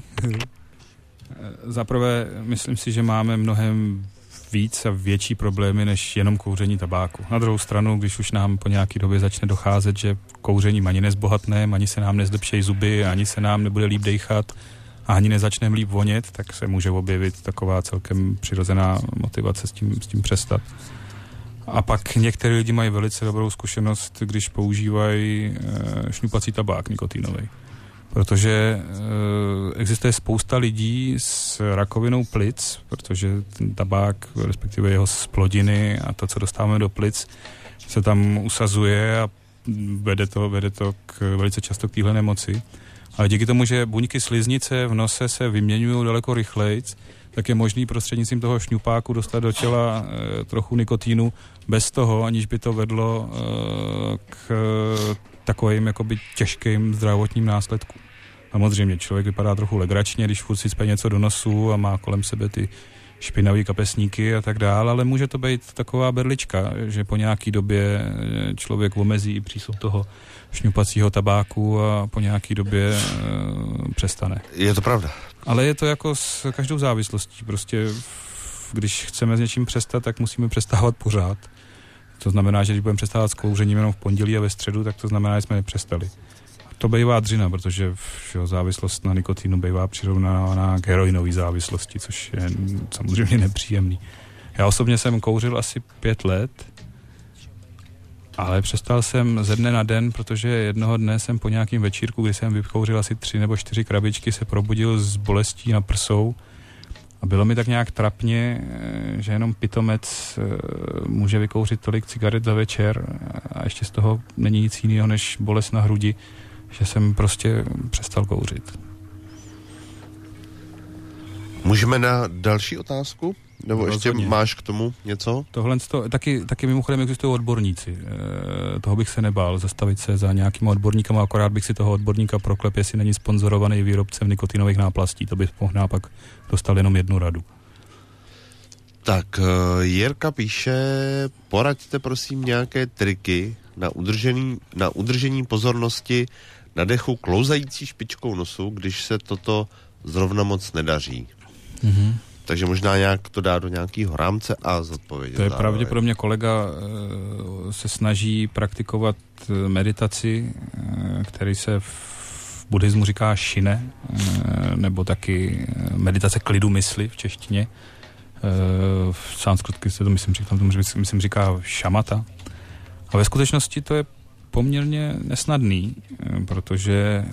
Zaprvé, myslím si, že máme mnohem víc a větší problémy než jenom kouření tabáku. Na druhou stranu, když už nám po nějaký době začne docházet, že kouřením ani nezbohatneme, ani se nám nezlepšejí zuby, ani se nám nebude líp dejchat a ani nezačneme líp vonět, tak se může objevit taková celkem přirozená motivace s tím přestat. A pak některé lidi mají velice dobrou zkušenost, když používají šňupací tabák nikotinový. Protože existuje spousta lidí s rakovinou plic, protože ten tabák, respektive jeho splodiny a to, co dostáváme do plic, se tam usazuje a vede to velice často k téhle nemoci. Ale díky tomu, že buňky sliznice v nose se vyměňují daleko rychlejc, tak je možný prostřednictvím toho šňupáku dostat do těla trochu nikotínu bez toho, aniž by to vedlo k takovým jakoby těžkým zdravotním následkům. Samozřejmě člověk vypadá trochu legračně, když furt si spě něco do nosu a má kolem sebe ty špinavý kapesníky a tak dále, ale může to být taková berlička, že po nějaký době člověk omezí i přístup toho šňupacího tabáku a po nějaký době přestane. Je to pravda. Ale je to jako s každou závislostí. Prostě když chceme s něčím přestat, tak musíme přestávat pořád. To znamená, že když budeme přestávat s kouřením jenom v pondělí a ve středu, tak to znamená, že jsme nepřestali. To bývá dřina, protože závislost na nikotinu bývá přirovnávaná k heroinové závislosti, což je samozřejmě nepříjemný. Já osobně jsem kouřil asi 5 let, ale přestal jsem ze dne na den, protože jednoho dne jsem po nějakým večírku, kdy jsem vykouřil asi 3 nebo 4 krabičky, se probudil s bolestí na prsou a bylo mi tak nějak trapně, že jenom pitomec může vykouřit tolik cigaret za večer a ještě z toho není nic jiného než bolest na hrudi, že jsem prostě přestal kouřit. Můžeme na další otázku? Nebo ještě máš k tomu něco? Tohle taky mimochodem existují odborníci. Toho bych se nebál, zastavit se za nějakýma odborníkama, akorát bych si toho odborníka proklep, jestli není sponzorovaný výrobcem nikotinových náplastí. To bych možná pak dostal jenom jednu radu. Tak, Jirka píše, poraďte prosím nějaké triky na udržení pozornosti na dechu klouzající špičkou nosu, když se toto zrovna moc nedaří. Mm-hmm. Takže možná nějak to dá do nějakého rámce a zodpovědět. To je pravděpodobně kolega se snaží praktikovat meditaci, který se v buddhismu říká šine, nebo taky meditace klidu mysli v češtině. V sanskritky se to myslím říká šamata. A ve skutečnosti to je poměrně nesnadný, protože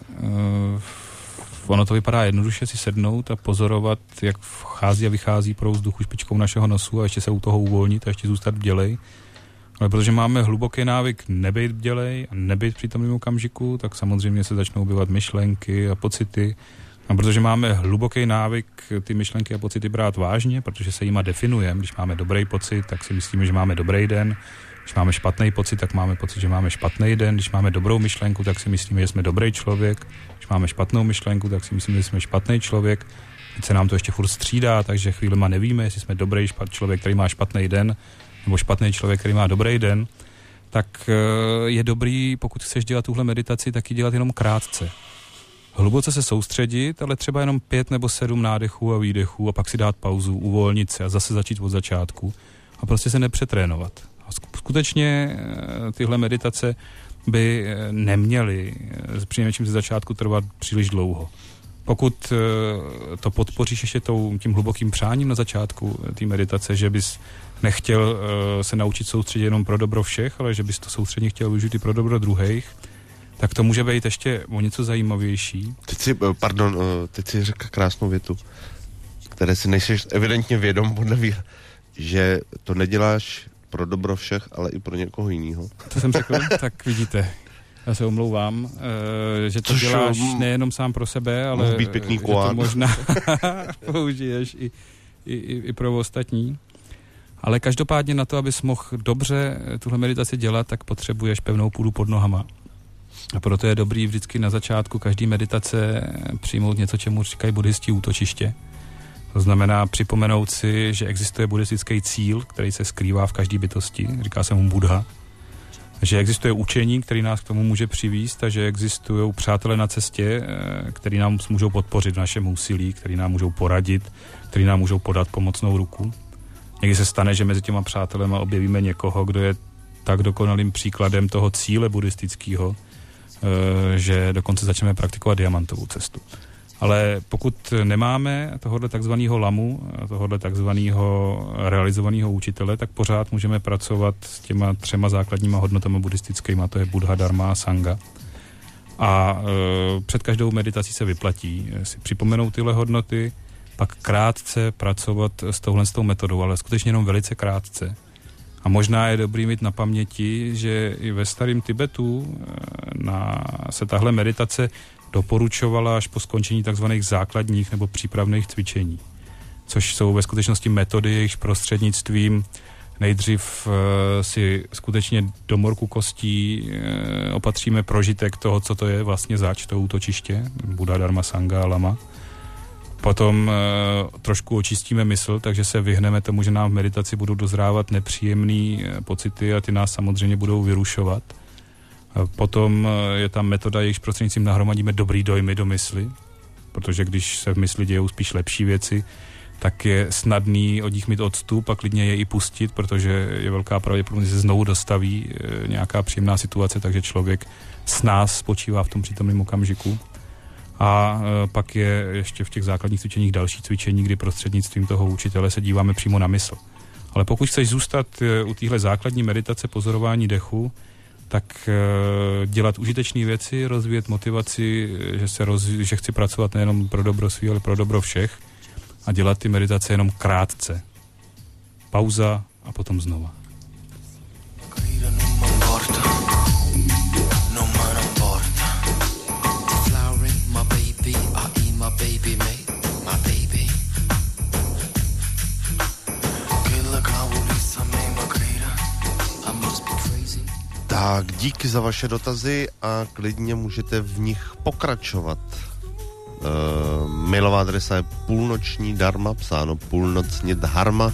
ono to vypadá jednoduše si sednout a pozorovat, jak vchází a vychází proud vzduchu špičkou našeho nosu a ještě se u toho uvolnit a ještě zůstat bdělej. Ale protože máme hluboký návyk nebejt bdělej a nebejt při tom okamžiku, tak samozřejmě se začnou objevat myšlenky a pocity. A protože máme hluboký návyk ty myšlenky a pocity brát vážně, protože se jima definujeme. Když máme dobrý pocit, tak si myslíme, že máme dobrý den. Když máme špatný pocit, tak máme pocit, že máme špatný den. Když máme dobrou myšlenku, tak si myslíme, že jsme dobrý člověk. Když máme špatnou myšlenku, tak si myslíme, že jsme špatný člověk. Teď se nám to ještě furt střídá, takže chvílema nevíme, jestli jsme dobrý člověk, který má špatný den, nebo špatný člověk, který má dobrý den. Tak je dobrý, pokud chceš dělat tuhle meditaci, tak ji dělat jenom krátce. Hluboce se soustředit, ale třeba jenom 5 nebo 7 nádechů a výdechů a pak si dát pauzu, uvolnit se a zase začít od začátku a prostě se nepřetrénovat. A skutečně tyhle meditace by neměly přinejmenším ze začátku trvat příliš dlouho. Pokud to podpoříš ještě tím hlubokým přáním na začátku té meditace, že bys nechtěl se naučit soustředit jenom pro dobro všech, ale že bys to soustředně chtěl využít i pro dobro druhých, tak to může být ještě o něco zajímavější. Teď si řekl krásnou větu, které si nejseš evidentně vědom, že to neděláš pro dobro všech, ale i pro někoho jiného. To jsem řekl, tak vidíte. Já se omlouvám, že to děláš nejenom sám pro sebe, ale být pěkný že to možná použiješ i pro ostatní. Ale každopádně na to, abys mohl dobře tuhle meditaci dělat, tak potřebuješ pevnou půdu pod nohama. A proto je dobrý vždycky na začátku každý meditace přijmout něco, čemu říkají buddhisti útočiště. To znamená připomenout si, že existuje buddhistický cíl, který se skrývá v každé bytosti, říká se mu Buddha. Že existuje učení, který nás k tomu může přivést a že existují přátelé na cestě, který nám můžou podpořit v našem úsilí, který nám můžou poradit, který nám můžou podat pomocnou ruku. Někdy se stane, že mezi těma přátelema objevíme někoho, kdo je tak dokonalým příkladem toho cíle buddhistického, že dokonce začneme praktikovat diamantovou cestu. Ale pokud nemáme tohohle takzvaného lamu, tohohle takzvaného realizovaného učitele, tak pořád můžeme pracovat s těma 3 základníma hodnotami buddhistickými, to je Buddha, Dharma a Sangha. A před každou meditací se vyplatí si připomenout tyhle hodnoty, pak krátce pracovat s touhle metodou, ale skutečně jenom velice krátce. A možná je dobrý mít na paměti, že i ve starém Tibetu se tahle meditace doporučovala až po skončení takzvaných základních nebo přípravných cvičení, což jsou ve skutečnosti metody, jejichž prostřednictvím nejdřív si skutečně do morku kostí opatříme prožitek toho, co to je vlastně zač, to útočiště, Buddha, Dharma, Sangha a Lama. Potom trošku očistíme mysl, takže se vyhneme tomu, že nám v meditaci budou dozrávat nepříjemné pocity a ty nás samozřejmě budou vyrušovat. Potom je tam metoda, jejíž prostřednictvím nahromadíme dobrý dojmy do mysli, protože když se v mysli dějou spíš lepší věci, tak je snadný od nich mít odstup a klidně je i pustit, protože je velká pravděpodobnost, že se znovu dostaví nějaká příjemná situace, takže člověk s nás spočívá v tom přítomném okamžiku. A pak je ještě v těch základních cvičeních další cvičení, kdy prostřednictvím toho učitele se díváme přímo na mysl. Ale pokud chceš zůstat u téhle základní meditace pozorování dechu, tak dělat užitečné věci, rozvíjet motivaci, že chci pracovat nejenom pro dobro svý, ale pro dobro všech a dělat ty meditace jenom krátce. Pauza a potom znova. Tak díky za vaše dotazy a klidně můžete v nich pokračovat. Mailová adresa je půlnoční-darma, psáno půlnocně-dharma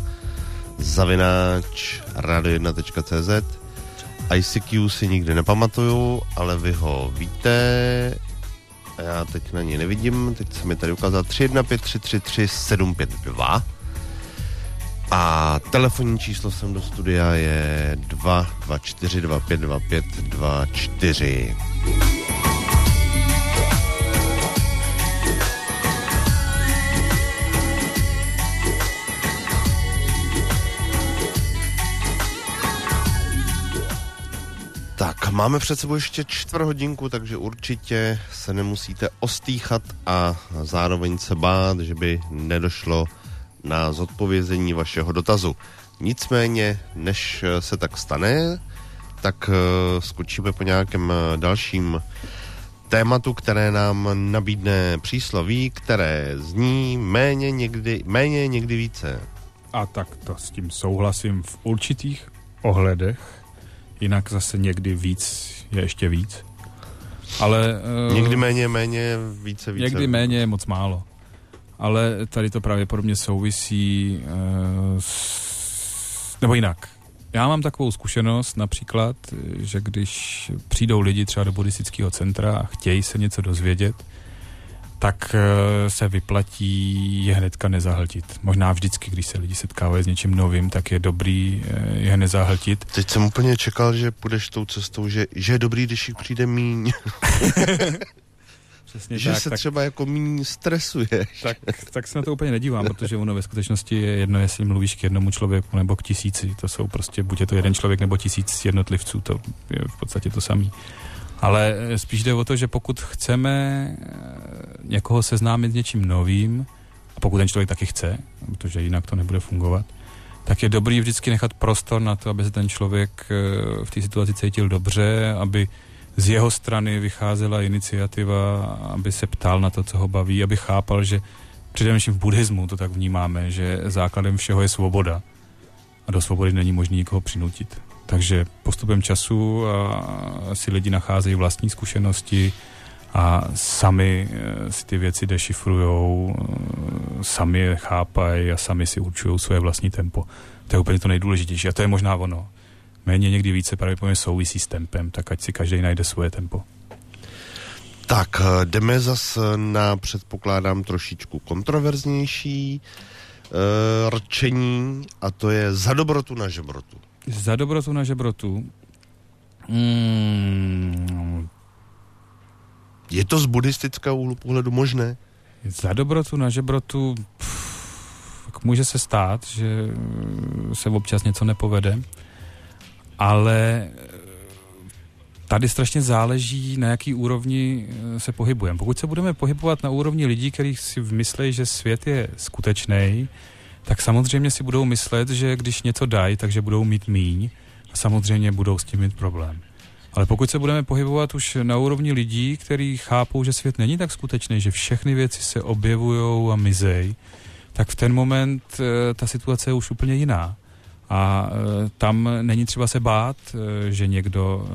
@radio1.cz. ICQ si nikdy nepamatuju, ale vy ho víte. Já teď na něj nevidím, teď se mi tady ukázal 315333752 a telefonní číslo sem do studia je 224252524. Tak, máme před sebou ještě 4 hodinku, takže určitě se nemusíte ostýchat a zároveň se bát, že by nedošlo na zodpovězení vašeho dotazu. Nicméně, než se tak stane, tak skočíme po nějakém dalším tématu, které nám nabídne přísloví, které zní méně někdy více. A tak to s tím souhlasím v určitých ohledech. Jinak zase někdy víc je ještě víc. Ale někdy méně, více. Někdy méně je moc málo. Ale tady to pravděpodobně souvisí nebo jinak. Já mám takovou zkušenost například, že když přijdou lidi třeba do buddhistického centra a chtějí se něco dozvědět, tak se vyplatí je hnedka nezahltit. Možná vždycky, když se lidi setkávají s něčím novým, tak je dobrý je nezahltit. Teď jsem úplně čekal, že půjdeš tou cestou, že je dobrý, když jich přijde míň. Přesně že tak, se tak, třeba jako míň stresuješ. Tak se na to úplně nedívám, protože ono ve skutečnosti je jedno, jestli mluvíš k jednomu člověku nebo k 1000. To jsou prostě, buď je to jeden člověk nebo 1000 jednotlivců, to je v podstatě to samé. Ale spíš jde o to, že pokud chceme někoho seznámit s něčím novým, a pokud ten člověk taky chce, protože jinak to nebude fungovat, tak je dobrý vždycky nechat prostor na to, aby se ten člověk v té situaci cítil dobře, aby z jeho strany vycházela iniciativa, aby se ptal na to, co ho baví, aby chápal, že především v buddhismu to tak vnímáme, že základem všeho je svoboda a do svobody není možné nikoho přinutit. Takže postupem času si lidi nacházejí vlastní zkušenosti a sami si ty věci dešifrujou, sami je chápají a sami si určují své vlastní tempo. To je úplně to nejdůležitější a to je možná ono. Méně někdy více pravděpodobně souvisí s tempem, tak ať si každý najde svoje tempo. Tak, jdeme zas na, předpokládám, trošičku kontroverznější rčení a to je za dobrotu na žebrotu. Za dobrotu na žebrotu. Je to z buddhistického úhlu pohledu možné? Za dobrotu na žebrotu může se stát, že se občas něco nepovede, ale tady strašně záleží, na jaký úrovni se pohybujeme. Pokud se budeme pohybovat na úrovni lidí, kteří si myslí, že svět je skutečný, tak samozřejmě si budou myslet, že když něco dají, takže budou mít míň a samozřejmě budou s tím mít problém. Ale pokud se budeme pohybovat už na úrovni lidí, kteří chápou, že svět není tak skutečný, že všechny věci se objevujou a mizej, tak v ten moment ta situace je už úplně jiná. A tam není třeba se bát, že někdo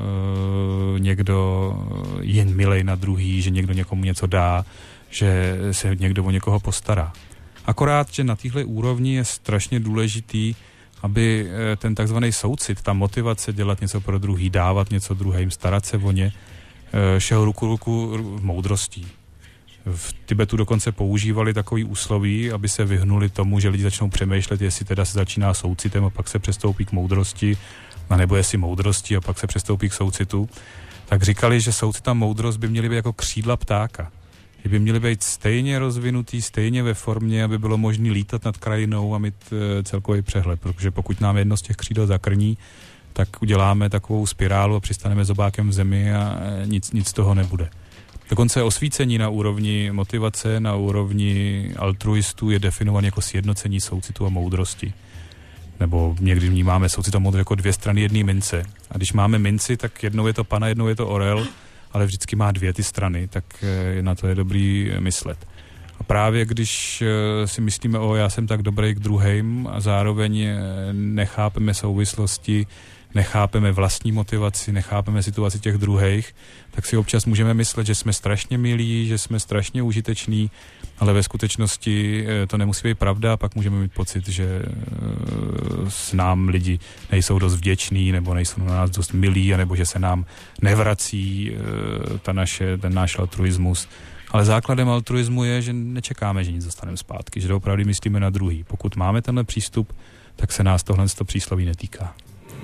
je milej na druhý, že někdo někomu něco dá, že se někdo o někoho postará. Akorát, že na téhle úrovni je strašně důležitý, aby ten takzvaný soucit, ta motivace dělat něco pro druhý, dávat něco druhým, starat se o ně, šel ruku moudrostí. V Tibetu dokonce používali takový úsloví, aby se vyhnuli tomu, že lidi začnou přemýšlet, jestli teda se začíná soucitem a pak se přestoupí k moudrosti, a nebo jestli moudrosti a pak se přestoupí k soucitu. Tak říkali, že soucit a moudrost by měly být jako křídla ptáka. Že by měly být stejně rozvinutý, stejně ve formě, aby bylo možné lítat nad krajinou a mít celkový přehled. Protože pokud nám jedno z těch křídel zakrní, tak uděláme takovou spirálu a přistaneme zobákem v zemi a nic z toho nebude. Dokonce osvícení na úrovni motivace, na úrovni altruistů je definovaný jako sjednocení soucitu a moudrosti. Nebo někdy vnímáme soucit a moudrost jako 2 strany jedné mince. A když máme minci, tak jednou je to pana, jednou je to orel, ale vždycky má 2 ty strany, tak na to je dobrý myslet. A právě když si myslíme, já jsem tak dobrý k druhým a zároveň nechápeme souvislosti nechápeme vlastní motivaci, nechápeme situaci těch druhých, tak si občas můžeme myslet, že jsme strašně milí, že jsme strašně užiteční, ale ve skutečnosti to nemusí být pravda, a pak můžeme mít pocit, že s nám lidi nejsou dost vděční, nebo nejsou na nás dost milí, nebo že se nám nevrací ten náš altruismus. Ale základem altruismu je, že nečekáme, že nic dostaneme zpátky, že opravdu myslíme na druhý. Pokud máme tenhle přístup, tak se nás tohle přísloví netýká.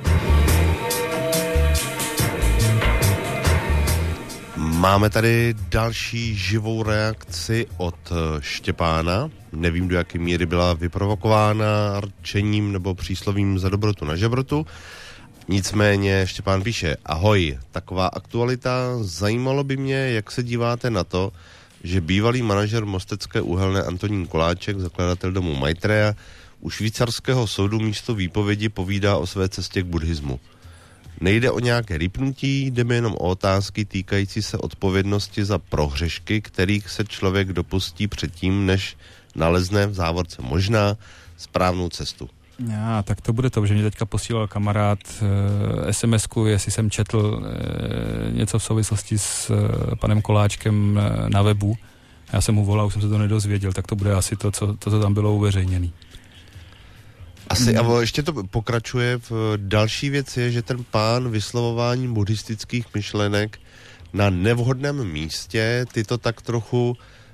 Máme tady další živou reakci od Štěpána. Nevím, do jaké míry byla vyprovokována rčením nebo příslovím za dobrotu na žebrotu. Nicméně Štěpán píše: ahoj, taková aktualita, zajímalo by mě, jak se díváte na to, že bývalý manažer Mostecké uhelné Antonín Koláček, zakladatel domu Maitreya, u švýcarského soudu místo výpovědi povídá o své cestě k buddhismu. Nejde o nějaké rýpnutí, jde mi jenom o otázky týkající se odpovědnosti za prohřešky, kterých se člověk dopustí předtím, než nalezne v závorce možná správnou cestu. Já, tak to bude to, že mě teďka posílal kamarád SMS-ku, jestli jsem četl něco v souvislosti s panem Koláčkem na webu. Já jsem mu volal, už jsem se to nedozvěděl, tak to bude asi to, co tam bylo uveřejněné. Asi, a ještě to pokračuje. Další věc je, že ten pán vyslovováním buddhistických myšlenek na nevhodném místě tyto tak trochu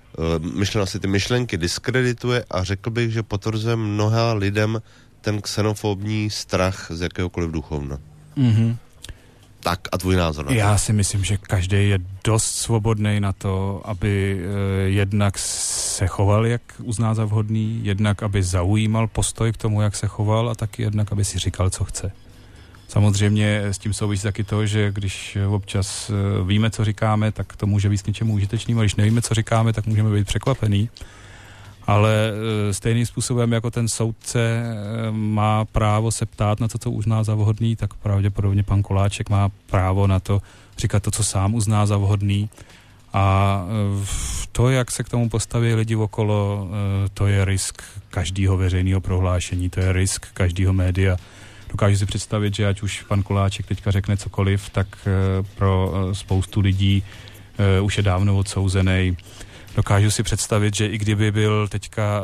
ty myšlenky diskredituje a řekl bych, že potvrzuje mnoha lidem ten xenofobní strach z jakéhokoliv duchovna. Mm-hmm. Tak a tvůj názor na to? Já si myslím, že každý je dost svobodný na to, aby jednak se choval, jak uzná za vhodný, jednak aby zaujímal postoj k tomu, jak se choval, a taky jednak, aby si říkal, co chce. Samozřejmě s tím souvisí taky to, že když občas víme, co říkáme, tak to může být k něčemu užitečným, a když nevíme, co říkáme, tak můžeme být překvapený. Ale stejným způsobem, jako ten soudce má právo se ptát na to, co uzná za vhodný, tak pravděpodobně pan Koláček má právo na to říkat to, co sám uzná za vhodný. A to, jak se k tomu postaví lidi okolo, to je risk každého veřejného prohlášení, to je risk každého média. Dokážu si představit, že ať už pan Koláček teďka řekne cokoliv, tak pro spoustu lidí už je dávno odsouzený. Dokážu si představit, že i kdyby byl teďka,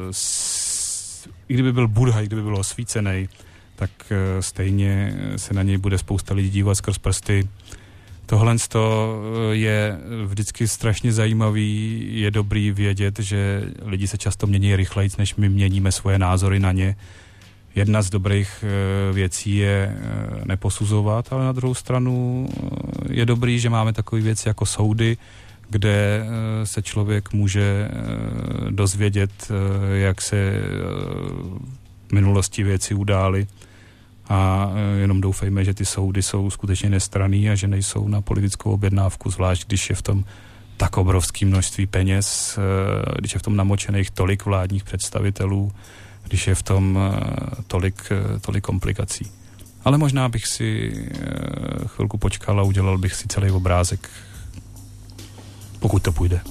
i kdyby byl Buddha, i kdyby byl osvícený, tak stejně se na něj bude spousta lidí dívat skrz prsty. Tohle je vždycky strašně zajímavý, je dobrý vědět, že lidi se často mění rychleji, než my měníme svoje názory na ně. Jedna z dobrých věcí je neposuzovat, ale na druhou stranu je dobrý, že máme takové věci jako soudy, kde se člověk může dozvědět, jak se v minulosti věci udály, a jenom doufejme, že ty soudy jsou skutečně nestranný a že nejsou na politickou objednávku, zvlášť když je v tom tak obrovské množství peněz, když je v tom namočených tolik vládních představitelů, když je v tom tolik komplikací. Ale možná bych si chvilku počkal a udělal bych si celý obrázek, pokud to půjde.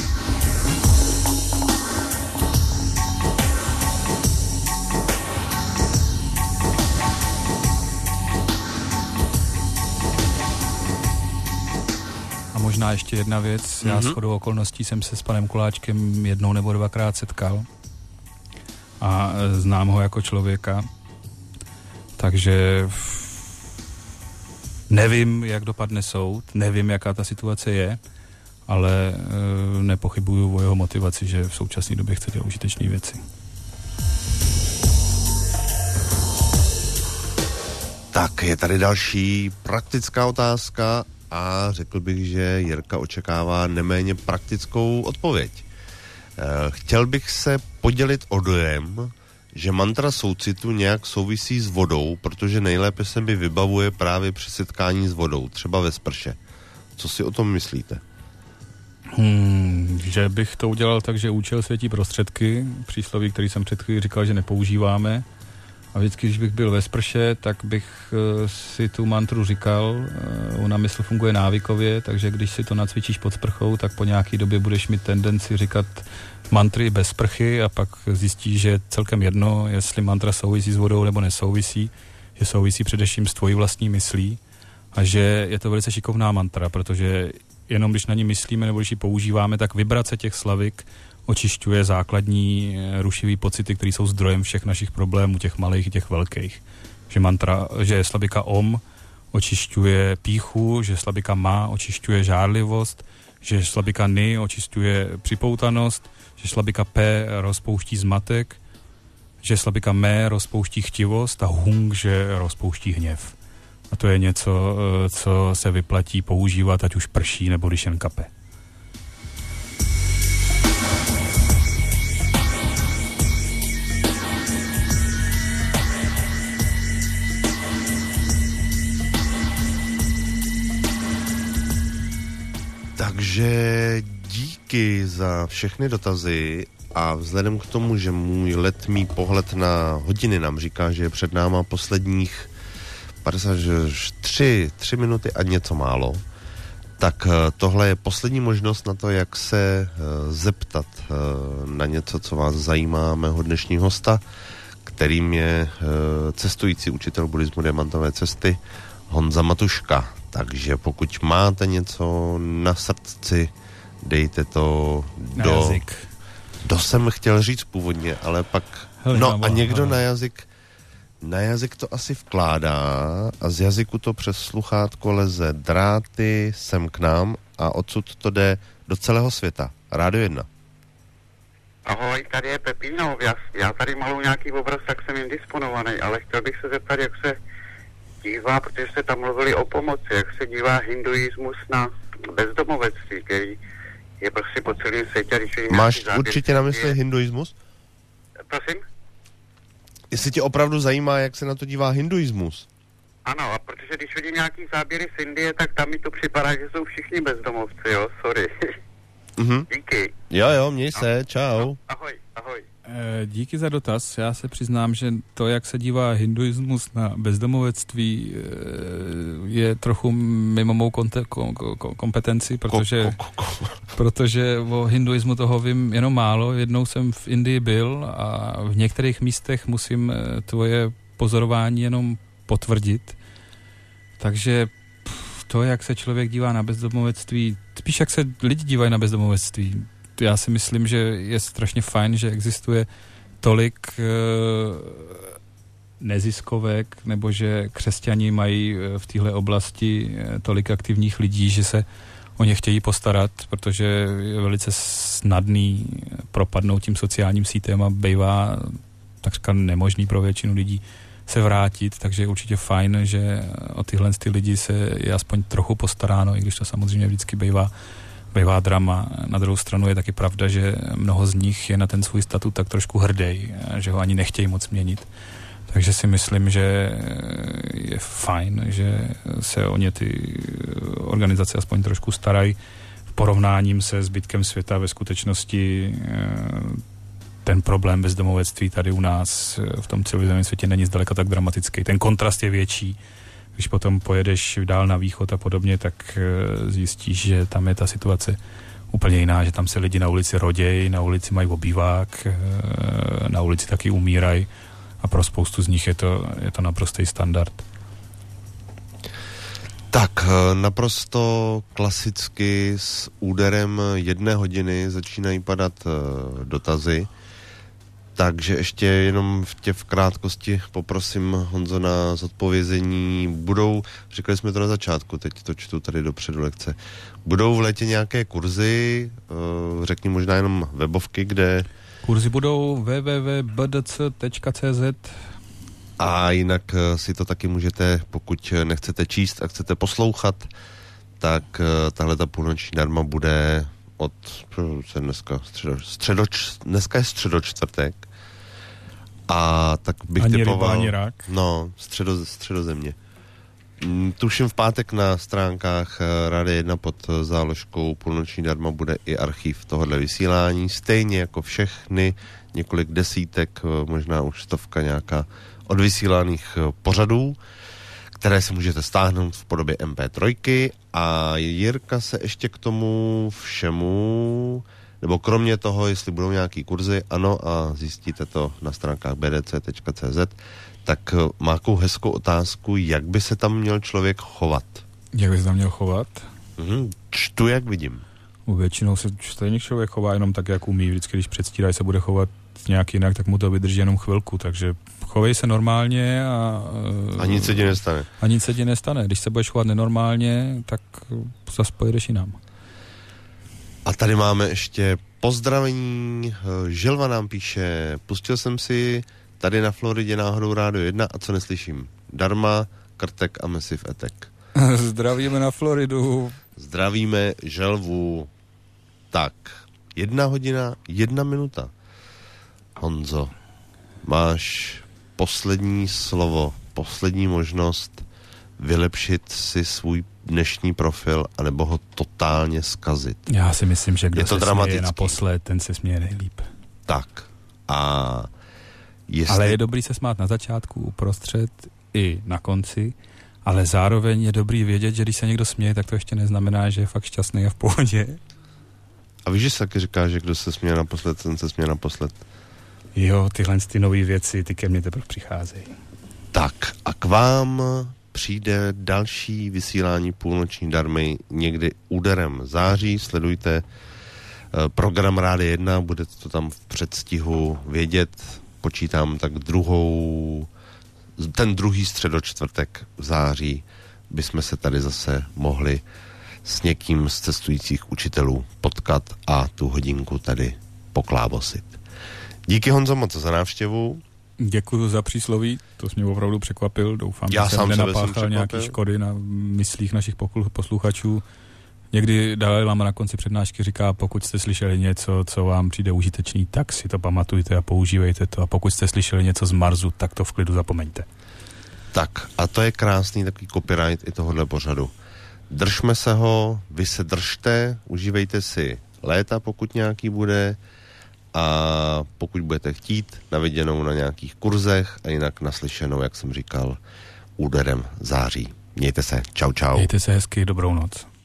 A možná ještě jedna věc. Já shodou okolností jsem se s panem Koláčkem jednou nebo dvakrát setkal a znám ho jako člověka, takže nevím, jak dopadne soud, nevím, jaká ta situace je, ale nepochybuju o jeho motivaci, že v současné době chce dělat užitečné věci. Tak, je tady další praktická otázka a řekl bych, že Jirka očekává neméně praktickou odpověď. Chtěl bych se podělit o dojem, že mantra soucitu nějak souvisí s vodou, protože nejlépe se mi vybavuje právě při setkání s vodou, třeba ve sprše. Co si o tom myslíte? Že bych to udělal tak, že účel světí prostředky, přísloví, který jsem před chvílí říkal, že nepoužíváme. A vždycky, když bych byl ve sprše, tak bych si tu mantru říkal. Ona mysl funguje návykově, takže když si to nacvičíš pod sprchou, tak po nějaký době budeš mít tendenci říkat mantry bez sprchy a pak zjistíš, že je celkem jedno, jestli mantra souvisí s vodou nebo nesouvisí. že souvisí především s tvojí vlastní myslí a že je to velice šikovná mantra, protože jenom když na ní myslíme nebo když ji používáme, tak vibrace těch slavik očišťuje základní rušivý pocity, které jsou zdrojem všech našich problémů, těch malých i těch velkých. Že slabika Om očišťuje pýchu, že slabika Ma očišťuje žárlivost, že slabika Ni očišťuje připoutanost, že slabika P rozpouští zmatek, že slabika Me rozpouští chtivost a Hung, že rozpouští hněv. A to je něco, co se vyplatí používat, ať už prší, nebo když jen kape. Takže díky za všechny dotazy a vzhledem k tomu, že můj letmý pohled na hodiny nám říká, že je před náma posledních 53 minuty a něco málo, tak tohle je poslední možnost na to, jak se zeptat na něco, co vás zajímá, mého dnešního hosta, kterým je cestující učitel buddhismu Diamantové cesty Honza Matuška. Takže pokud máte něco na srdci, dejte to do jazyk. Jsem chtěl říct původně, ale pak a někdo na jazyk to asi vkládá a z jazyku to přes sluchátko leze dráty sem k nám a odsud to jde do celého světa. Rádio 1. Ahoj, tady je Pepino. Já tady malu nějaký obraz, tak jsem indisponovaný, ale chtěl bych se zeptat, jak se dívá, protože jste tam mluvili o pomoci, jak se dívá hinduismus na bezdomovectví, který je prostě po celém světě. Máš určitě na mysli hinduismus? Prosím? Jestli tě opravdu zajímá, jak se na to dívá hinduismus? Ano, a protože když vidím nějaký záběry z Indie, tak tam mi to připadá, že jsou všichni bezdomovci, jo, sorry. Díky. Jo, měj se, čau. Ahoj. Díky za dotaz. Já se přiznám, že to, jak se dívá hinduismus na bezdomovectví, je trochu mimo mou kompetenci, protože o hinduismu toho vím jenom málo. Jednou jsem v Indii byl a v některých místech musím tvoje pozorování jenom potvrdit. Takže to, jak se člověk dívá na bezdomovectví, spíš jak se lidi dívají na bezdomovectví. Já si myslím, že je strašně fajn, že existuje tolik neziskovek, nebo že křesťani mají v téhle oblasti tolik aktivních lidí, že se o ně chtějí postarat, protože je velice snadný propadnout tím sociálním sítem a bývá takřka nemožný pro většinu lidí se vrátit, takže je určitě fajn, že o tyhle lidi se je aspoň trochu postaráno, i když to samozřejmě vždycky bývá drama. Na druhou stranu je taky pravda, že mnoho z nich je na ten svůj statut tak trošku hrdý, že ho ani nechtějí moc měnit. Takže si myslím, že je fajn, že se o ně ty organizace aspoň trošku starají. V porovnáním se zbytkem světa ve skutečnosti ten problém bezdomovectví tady u nás v tom civilizovaném světě není zdaleka tak dramatický. Ten kontrast je větší. Když potom pojedeš dál na východ a podobně, tak zjistíš, že tam je ta situace úplně jiná, že tam se lidi na ulici rodějí, na ulici mají obývák, na ulici taky umírají a pro spoustu z nich je to naprostý standard. Tak, naprosto klasicky s úderem 1 hodiny začínají padat dotazy. Takže ještě jenom v krátkosti poprosím Honzo na zodpovězení. Říkali jsme to na začátku, teď to čtu tady dopředu lekce. Budou v létě nějaké kurzy, řekni možná jenom webovky, kde... Kurzy budou www.bdc.cz. A jinak si to taky můžete, pokud nechcete číst a chcete poslouchat, tak tahle ta půlnoční darma bude dneska je středočtvrtek. A tak bych ani typoval... Ani rák. No, středozemě. Tuším v pátek na stránkách Rádia 1 pod záložkou Půlnoční darma bude i archiv tohohle vysílání. Stejně jako všechny, několik desítek, možná už 100 nějaká odvysílaných pořadů, které si můžete stáhnout v podobě MP3. A Jirka se ještě k tomu všemu nebo kromě toho, jestli budou nějaký kurzy, ano, a zjistíte to na stránkách bdc.cz, tak má takovou hezkou otázku, jak by se tam měl člověk chovat. Jak by se tam měl chovat? Čtu, jak vidím. Většinou se stejně člověk chová jenom tak, jak umí. Vždycky, když předstírá, se bude chovat nějak jinak, tak mu to vydrží jenom chvilku. Takže chovej se normálně a nic se ti nestane. A nic se ti nestane. Když se budeš chovat nenormálně, tak zase pojedeš jinam. A tady máme ještě pozdravení. Želva nám píše, pustil jsem si tady na Floridě náhodou Rádio 1 a co neslyším? Darma, Krtek a Massive Attack. Zdravíme na Floridu. Zdravíme Želvu. Tak, 1 hodina, 1 minuta. Honzo, máš poslední slovo, poslední možnost vylepšit si svůj dnešní profil, anebo ho totálně zkazit. Já si myslím, že kdo se dramatický. Směje naposled, ten se směje nejlíp. Tak. A jestli... Ale je dobrý se smát na začátku, uprostřed i na konci, ale zároveň je dobrý vědět, že když se někdo směje, tak to ještě neznamená, že je fakt šťastný a v pohodě. A víš, že se taky říká, že kdo se směje naposled, ten se směje naposled. Jo, tyhle ty nové věci, ty ke mně teprve přicházejí. Tak a k vám přijde další vysílání půlnoční darmy někdy úderem září. Sledujte program Rádia 1, budete to tam v předstihu vědět. Počítám tak ten druhý středočtvrtek v září bychom se tady zase mohli s někým z cestujících učitelů potkat a tu hodinku tady poklábosit. Díky, Honzo, moc za návštěvu. Děkuji za přísloví, to mě opravdu překvapil. Doufám, Já že jsem nenapáchal nějaký škody na myslích našich posluchačů. Někdy Dalaj Lama na konci přednášky říká, pokud jste slyšeli něco, co vám přijde užitečný, tak si to pamatujte a používejte to. A pokud jste slyšeli něco z Marsu, tak to v klidu zapomeňte. Tak a to je krásný takový copyright i tohohle pořadu. Držme se ho, vy se držte, užívejte si léta, pokud nějaký bude, a pokud budete chtít, na viděnou na nějakých kurzech a jinak naslyšenou, jak jsem říkal, úderem září. Mějte se, čau. Mějte se hezky, dobrou noc.